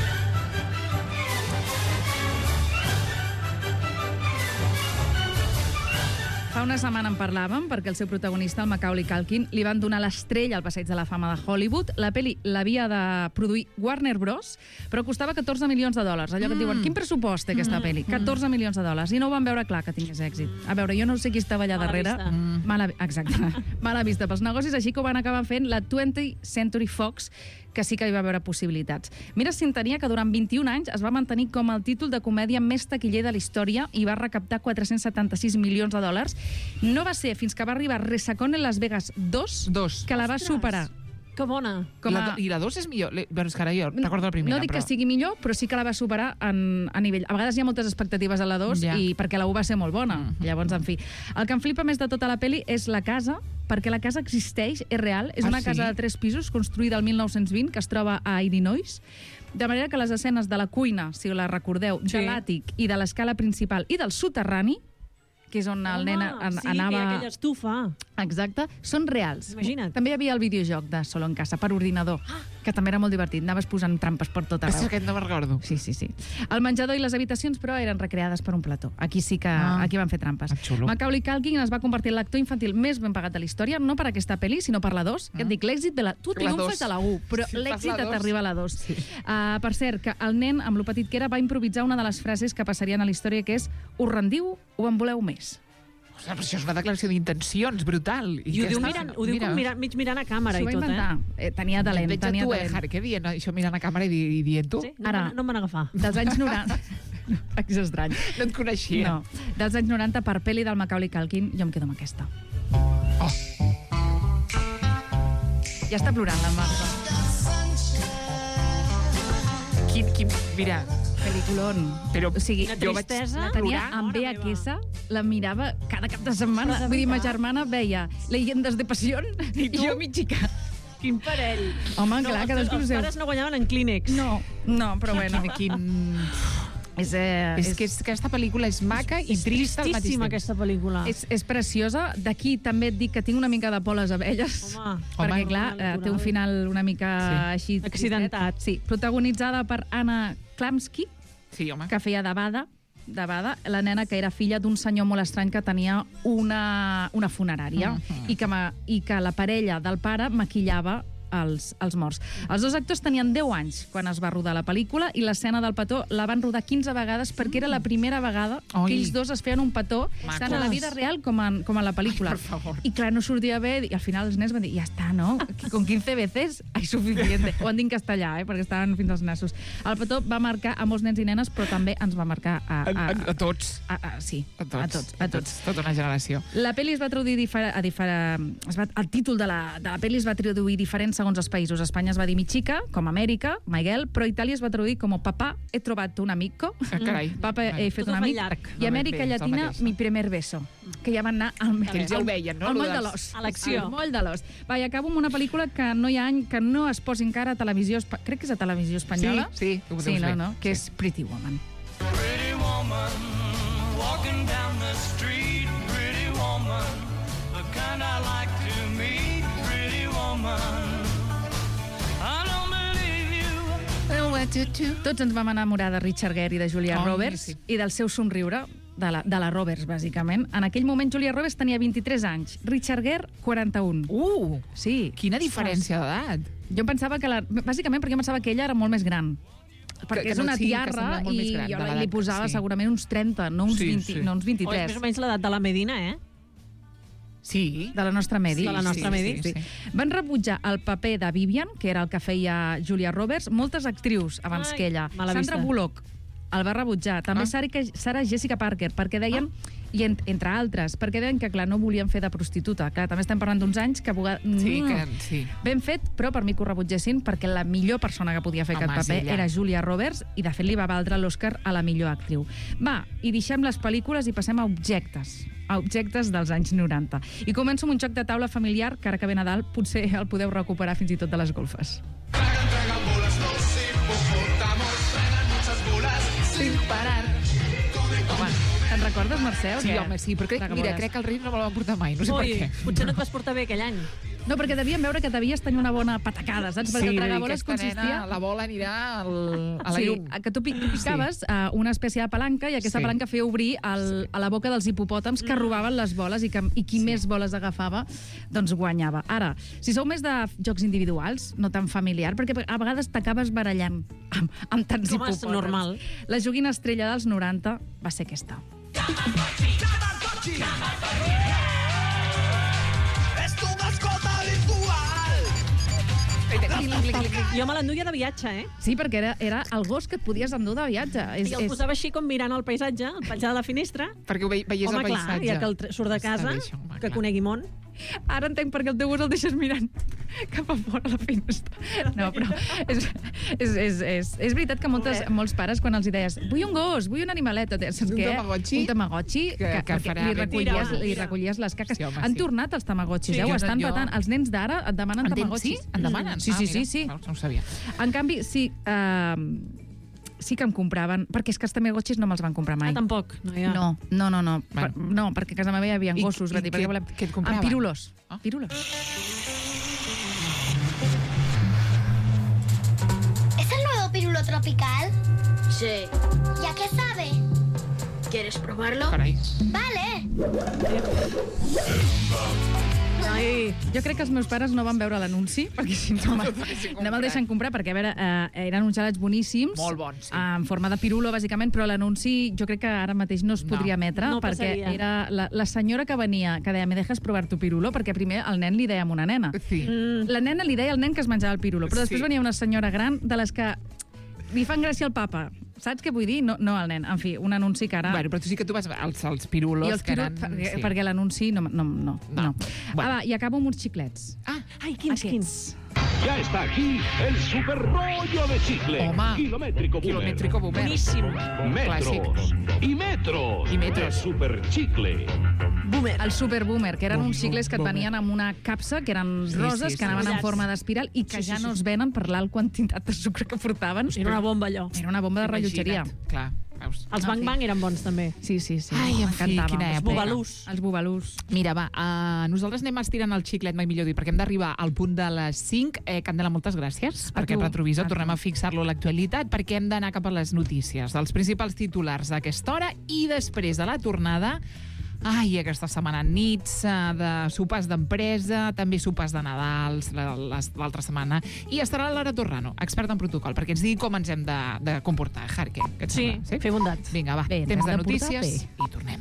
Speaker 9: Fa una setmana en parlàvem, perquè el seu protagonista, el Macaulay Culkin, li van donar l'estrella al Passeig de la Fama de Hollywood. La pel·li l'havia de produir Warner Bros., però costava catorze milions de dòlars. Allò que et diuen, quin pressupost té aquesta pel·li? catorze milions de dòlars. I no ho van veure clar que tingués èxit. A veure, jo no sé qui estava allà
Speaker 10: Mala
Speaker 9: darrere.
Speaker 10: vista.
Speaker 9: Mm. Mala, exacte. Mala vista pels negocis, així que ho van acabar fent la twentieth Century Fox, que sí que hi va haver possibilitats. Mira si entenia que durant vint-i-un anys es va mantenir com el títol de comèdia més taquiller de la història i va recaptar quatre-cents setanta-sis milions de dòlars. No va ser fins que va arribar Resacón en Las Vegas dos,
Speaker 3: Dos.
Speaker 9: que la va
Speaker 10: Ostres.
Speaker 9: superar.
Speaker 10: Que bona.
Speaker 9: Com
Speaker 3: La,
Speaker 9: a...
Speaker 3: I la dos és millor. Le- Bueno, és que ara jo recordo la primera,
Speaker 9: No dic
Speaker 3: però...
Speaker 9: que sigui millor, però sí que la va superar en, a nivell... A vegades hi ha moltes expectatives a la dos,
Speaker 3: Ja.
Speaker 9: i perquè la u va ser molt bona.
Speaker 3: Mhm.
Speaker 9: Llavors, en fi. El que em flipa més de tota la pel·li és la casa, perquè la casa existeix, és real. És
Speaker 3: Ah,
Speaker 9: una
Speaker 3: sí?
Speaker 9: casa de tres pisos construïda el mil nou-cents vint, que es troba a Illinois. De manera que les escenes de la cuina, si la recordeu,
Speaker 10: Sí.
Speaker 9: de l'àtic i de l'escala principal i del soterrani, que és on el nen an
Speaker 10: sí,
Speaker 9: anava...
Speaker 10: que hi ha aquella estufa.
Speaker 9: Exacte, són reals.
Speaker 10: Imagina't.
Speaker 9: També hi havia el videojoc de Solo en casa, per ordinador, que també era molt divertit. Anaves posant trampes per tot
Speaker 3: És
Speaker 9: arreu.
Speaker 3: aquest no me'n recordo.
Speaker 9: Sí, sí, sí. El menjador i les habitacions, però, eren recreades per un plató. Aquí sí que
Speaker 3: Ah.
Speaker 9: aquí van fer trampes.
Speaker 3: Ah, xulo.
Speaker 9: Macaulay Culkin es va convertir en l'actor infantil més ben pagat de la història, no per aquesta pel·li, sinó per la dos. Que et dic, l'èxit de la... Tu
Speaker 3: La
Speaker 9: triomfes
Speaker 3: dos.
Speaker 9: de la u, però
Speaker 3: Sí, fas
Speaker 9: l'èxit
Speaker 3: la dos.
Speaker 9: t'arriba a la dos.
Speaker 3: Sí.
Speaker 9: Uh, per cert, que el nen, amb lo petit que era, va improvisar una de les frases que passarien a la història, que és: us rendiu o en voleu més?
Speaker 3: Ostres, però això és una declaració d'intencions brutal.
Speaker 10: I ho
Speaker 3: ja
Speaker 10: diu,
Speaker 3: està.
Speaker 10: mirant, ho diu com mirant, mig mirant a càmera
Speaker 9: S'ho
Speaker 10: i
Speaker 9: va
Speaker 10: tot,
Speaker 9: inventar.
Speaker 10: eh?
Speaker 9: Eh, tenia talent,
Speaker 3: Veig a
Speaker 9: tenia
Speaker 3: tu, eh,
Speaker 9: talent.
Speaker 3: Harry, què dient això mirant a càmera i, di- i dient-ho?
Speaker 10: Sí? No,
Speaker 9: Ara-
Speaker 10: Ara... no em van agafar.
Speaker 9: Dels anys noranta... És estrany.
Speaker 3: No et coneixia.
Speaker 9: No. Dels anys noranta, per pel·li del Macaulay Culkin, jo em quedo amb aquesta.
Speaker 3: Oh.
Speaker 9: Ja està plorant la Marta.
Speaker 3: Quin, quin, mira,
Speaker 9: Pel·lículon.
Speaker 3: però
Speaker 9: O sigui,
Speaker 10: Una
Speaker 3: jo vaig
Speaker 10: tristesa.
Speaker 9: la tenia
Speaker 3: plorar.
Speaker 9: amb V H S, la mirava cada cap de setmana. Vull dir, ma germana veia Leyendas de Pasión i,
Speaker 10: tu?
Speaker 9: jo mitjica.
Speaker 10: Quin parell.
Speaker 9: Home,
Speaker 10: No,
Speaker 9: clar,
Speaker 10: els,
Speaker 9: cadascú
Speaker 10: els
Speaker 9: el seu.
Speaker 10: pares no guanyaven en Kleenex.
Speaker 9: No, no, però bueno.
Speaker 3: Quin, quin...
Speaker 9: És, eh,
Speaker 3: És que és, aquesta pel·lícula és maca i trista al mateix
Speaker 10: Tristíssima,
Speaker 3: temps.
Speaker 10: aquesta pel·lícula.
Speaker 9: És, és preciosa. D'aquí també et dic que tinc una mica de por a les abelles.
Speaker 10: Home,
Speaker 9: Perquè,
Speaker 3: Home.
Speaker 9: clar, eh, té un final una mica així... tristet.
Speaker 10: Accidentat.
Speaker 9: Sí, protagonitzada per Anna Klamski,
Speaker 3: Sí, home.
Speaker 9: que feia de Bada, de Bada, la nena que era filla d'un senyor molt estrany que tenia una, una funerària
Speaker 3: Mhm.
Speaker 9: i, que ma, i que la parella del pare maquillava els, els morts. Els dos actors tenien deu anys quan es va rodar la pel·lícula i l'escena del petó la van rodar quinze vegades perquè era la primera vegada
Speaker 3: Oi.
Speaker 9: que ells dos es feien un petó
Speaker 3: Macos.
Speaker 9: tant a la vida real com en, com en la pel·lícula.
Speaker 3: Ai, per favor.
Speaker 9: I clar, no sortia bé i al final els nens van dir, ja està, no? Que con quinze veces hay suficiente. Ho han dit en castellà, eh? Perquè estaven fins als nassos. El petó va marcar a molts nens i nenes, però també ens va marcar a...
Speaker 3: A,
Speaker 9: a,
Speaker 3: a, a tots.
Speaker 9: a, a, sí,
Speaker 3: A tots.
Speaker 9: a tots. A tots.
Speaker 3: Tota una generació.
Speaker 9: La pel·li es va traduir difer a difer es va, el títol de la, de la pel·li es va traduir diferent segons els països. A Espanya es va dir Mi chica, com Amèrica, Miguel, però a Itàlia es va traduir com Papà, he trobat un amico.
Speaker 3: Ah, carai.
Speaker 9: Papa, he fet
Speaker 10: Tot
Speaker 9: un
Speaker 10: fa
Speaker 9: amic.
Speaker 10: llarg.
Speaker 9: I
Speaker 3: No,
Speaker 9: Amèrica
Speaker 3: ben bé, és el
Speaker 9: Llatina,
Speaker 3: mateix.
Speaker 9: mi primer beso. Que ja van anar al,
Speaker 3: Que ells ja ho veien, no?
Speaker 9: al
Speaker 3: Lo
Speaker 9: moll de
Speaker 3: dels-
Speaker 9: l'os.
Speaker 10: A l'acció.
Speaker 9: Al moll de l'os. Va, i acabo amb una pel·lícula que no hi ha any que no es posi encara a televisió... espa- Crec que és a televisió espanyola.
Speaker 3: Sí, sí, ho
Speaker 9: Sí,
Speaker 3: deus
Speaker 9: no,
Speaker 3: fer.
Speaker 9: no? Que
Speaker 3: Sí.
Speaker 9: és Pretty Woman.
Speaker 11: Pretty woman,
Speaker 2: Walking down the street, pretty woman, the kind I like to meet, pretty woman. I don't believe you.
Speaker 9: Tots ens vam enamorar de Richard Gere i de Julia
Speaker 3: Oh,
Speaker 9: Roberts
Speaker 3: sí.
Speaker 9: i del seu somriure, de la, de la Roberts, bàsicament. En aquell moment, Julia Roberts tenia vint-i-tres anys, Richard Gere, quaranta-un.
Speaker 3: Uh!
Speaker 9: Sí.
Speaker 3: Quina diferència d'edat.
Speaker 9: Jo pensava que... La, bàsicament perquè jo pensava que ella era molt més gran. Perquè
Speaker 3: que
Speaker 9: és
Speaker 3: no-
Speaker 9: una
Speaker 3: sí, que
Speaker 9: tiarra
Speaker 3: sembla molt
Speaker 9: i
Speaker 3: més gran
Speaker 9: jo
Speaker 3: de
Speaker 9: li
Speaker 3: l'edat,
Speaker 9: posava
Speaker 3: sí.
Speaker 9: segurament uns trenta, no uns,
Speaker 3: Sí,
Speaker 9: vint,
Speaker 3: sí.
Speaker 9: no uns
Speaker 10: O és
Speaker 9: vint-i-tres.
Speaker 10: més o menys l'edat de la Medina, eh?
Speaker 3: Sí.
Speaker 9: De la nostra Medi.
Speaker 10: Sí, de la nostra
Speaker 9: sí,
Speaker 10: Medi.
Speaker 9: Sí, sí. Van rebutjar el paper de Vivian, que era el que feia Julia Roberts, moltes actrius abans
Speaker 10: Ai,
Speaker 9: que ella.
Speaker 10: mala
Speaker 9: Sandra
Speaker 10: vista.
Speaker 9: Bullock el va rebutjar. També
Speaker 3: Ah.
Speaker 9: Sarah, Sarah Jessica Parker, perquè deien, i en, entre altres, perquè deien que, clar, no volien fer de prostituta. Clar, també estem parlant d'uns anys que...
Speaker 3: Sí,
Speaker 9: Mm.
Speaker 3: que... Sí.
Speaker 9: Ben fet, però per mi que ho rebutgessin, perquè la millor persona que podia fer
Speaker 3: Home,
Speaker 9: aquest
Speaker 3: és
Speaker 9: paper
Speaker 3: ella.
Speaker 9: era Julia Roberts, i de fet li va valdre l'Oscar a la millor actriu. Va, i deixem les pel·lícules i passem a objectes a objectes dels anys noranta. I començo amb un joc de taula familiar que ara que ve Nadal potser el podeu recuperar fins i tot de les golfes.
Speaker 3: Sin parar. Home,
Speaker 9: te'n recordes, Mercè? o
Speaker 3: Sí,
Speaker 9: què?
Speaker 3: home, sí, però crec, mira,
Speaker 9: Tragaboles.
Speaker 3: crec que el rei no me la va portar mai, no sé
Speaker 10: Ui,
Speaker 3: per què.
Speaker 10: potser no et vas portar bé aquell any.
Speaker 9: No, perquè devien veure que devies tenir una bona patacada, saps? Perquè el tragaboles consistia...
Speaker 3: Nena, la bola anirà al, a la
Speaker 9: sí,
Speaker 3: llum.
Speaker 9: que tu pi- tu picaves sí. uh, una espècie de palanca i aquesta
Speaker 3: Sí.
Speaker 9: sí. palanca feia obrir el, a la boca dels hipopòtams que robaven les boles i, que, i qui sí. més boles agafava, doncs guanyava. Ara, si sou més de jocs individuals, no tan familiar, perquè a vegades t'acabes barallant amb, amb tants
Speaker 10: Com és
Speaker 9: hipopòtams.
Speaker 10: normal.
Speaker 9: La joguina estrella dels noranta va ser aquesta.
Speaker 2: Es tu mascota virtual.
Speaker 10: Jo me l'enduia de viatge, eh?
Speaker 9: Sí, perquè era, era el gos que et podies endur de viatge. És,
Speaker 10: I el posava així com mirant el paisatge, el penjava de la finestra.
Speaker 3: Perquè ho ve, veiés
Speaker 10: Home,
Speaker 3: el
Speaker 10: clar,
Speaker 3: paisatge.
Speaker 10: ja que el tre- surt de casa,
Speaker 3: Està bé, això, home,
Speaker 10: que
Speaker 3: clar.
Speaker 10: conegui món.
Speaker 9: Ara entenc perquè el teu gos el deixes mirant cap a fora la finestra. No, però és, és, és, és, és veritat que moltes, molts pares, quan els hi deies vull un gos, vull un animalet, saps
Speaker 3: Un
Speaker 9: què?
Speaker 3: tamagotchi?
Speaker 9: Un tamagotchi
Speaker 3: Que-
Speaker 9: que,
Speaker 3: que
Speaker 9: perquè
Speaker 3: farà
Speaker 9: li
Speaker 3: ben
Speaker 9: recollies,
Speaker 3: tirar.
Speaker 9: li recollies les caques.
Speaker 3: Sí, home,
Speaker 9: Han
Speaker 3: sí.
Speaker 9: tornat els tamagotxis,
Speaker 3: Sí,
Speaker 9: eh? Ho
Speaker 3: jo no-
Speaker 9: estan
Speaker 3: jo-
Speaker 9: patant. Els nens d'ara et demanen
Speaker 3: En tens-
Speaker 9: tamagotxis.
Speaker 3: sí? En demanen?
Speaker 9: Sí,
Speaker 3: Ah,
Speaker 9: sí,
Speaker 3: mira,
Speaker 9: sí, sí.
Speaker 3: veus, no ho sabia.
Speaker 9: En canvi, sí, eh, sí que em compraven, perquè és que els tamagotxis no me'ls van comprar mai.
Speaker 10: Ah, tampoc. No, ja.
Speaker 9: No, no, no, no.
Speaker 3: Bueno.
Speaker 9: Per, no, perquè a casa meva hi havia
Speaker 3: I-
Speaker 9: gossos.
Speaker 3: i
Speaker 9: van dir,
Speaker 3: què-
Speaker 9: perquè volem...
Speaker 3: què et compraven?
Speaker 9: Amb pirulos.
Speaker 3: Ah.
Speaker 9: Pirulos.
Speaker 13: ¿Es el nuevo pirulo tropical?
Speaker 14: Sí.
Speaker 13: ¿Y a qué sabe?
Speaker 14: ¿Quieres probarlo?
Speaker 3: Carai.
Speaker 13: Vale.
Speaker 10: Ai,
Speaker 9: Jo crec que els meus pares no van veure l'anunci, perquè si no, me- no me'l deixen comprar, perquè a veure, eh, eren uns gelats boníssims,
Speaker 3: Molt bons, sí.
Speaker 9: en forma de pirulo, bàsicament, però l'anunci jo crec que ara mateix no es
Speaker 3: No.
Speaker 9: podria emetre,
Speaker 10: No
Speaker 9: perquè
Speaker 10: passaria.
Speaker 9: era la, la senyora que venia, que deia, me dejes provar tu pirulo, perquè primer el nen li deia a una nena.
Speaker 3: Sí.
Speaker 10: mm,
Speaker 9: La nena li deia al nen que es menjava el pirulo, però després
Speaker 3: Sí.
Speaker 9: venia una senyora gran de les que li fan gràcia al papa. Saps què vull dir? No, no al nen. En fi, un anunci que ara...
Speaker 3: Bueno, però tu sí que tu vas als, als pirulos,
Speaker 9: I els
Speaker 3: que
Speaker 9: pirulos,
Speaker 3: eren...
Speaker 9: perquè,
Speaker 3: sí.
Speaker 9: perquè l'anunci no, no, no,
Speaker 3: No.
Speaker 9: no.
Speaker 3: Bueno.
Speaker 9: Ah, va, i acabo amb uns xiclets.
Speaker 3: Ah,
Speaker 10: ai, quins, quins.
Speaker 15: Ya está aquí el super rollo de chicle.
Speaker 3: Home.
Speaker 15: Kilométrico Boomer.
Speaker 3: Kilométrico Boomer.
Speaker 10: Boníssim.
Speaker 15: Metros. Y metros.
Speaker 3: Y metros.
Speaker 15: De super chicle.
Speaker 10: Boomer.
Speaker 9: El Super Boomer, que eren uns xicles que et
Speaker 3: Boomer.
Speaker 9: venien amb una capsa, que eren
Speaker 3: Sí,
Speaker 9: roses,
Speaker 3: sí,
Speaker 9: que anaven
Speaker 10: sí.
Speaker 9: en forma d'espiral i que
Speaker 10: Sí, sí,
Speaker 9: ja
Speaker 10: sí.
Speaker 9: no es venen per l'alt quantitat de sucre que portaven.
Speaker 10: Era una bomba, allò.
Speaker 9: Era una bomba de rellotgeria.
Speaker 3: Imagina't. Clar, veus.
Speaker 10: Els
Speaker 9: En
Speaker 10: Bang
Speaker 9: fi.
Speaker 10: Bang eren bons, també.
Speaker 9: Sí, sí, sí.
Speaker 3: Ai, en fi,
Speaker 9: M'encantava.
Speaker 3: quina
Speaker 9: Els
Speaker 3: època.
Speaker 10: Bubalús.
Speaker 9: Els bubalús.
Speaker 3: Mira, va, uh, nosaltres anem estirant el xiclet, mai millor dir, perquè hem d'arribar al punt de les cinc. Eh, Candela, moltes gràcies
Speaker 9: A
Speaker 3: per aquest
Speaker 9: tu.
Speaker 3: retrovisor.
Speaker 9: A tu.
Speaker 3: Tornem a fixar-lo a l'actualitat, perquè hem d'anar cap a les notícies dels principals titulars d'aquesta hora i després de la tornada. Ai, aquesta setmana nits eh, de sopars d'empresa, també sopars de Nadals la- les- l'altra setmana. I estarà la Lara Torrano, experta en protocol, perquè ens digui com ens hem de, de comportar. Jarque, què et
Speaker 10: Sí,
Speaker 3: sembla?
Speaker 10: fer bondat.
Speaker 3: Vinga, va,
Speaker 9: Bé, ens
Speaker 3: temps
Speaker 9: hem
Speaker 3: de
Speaker 9: de portar
Speaker 3: notícies
Speaker 9: bé.
Speaker 3: i tornem.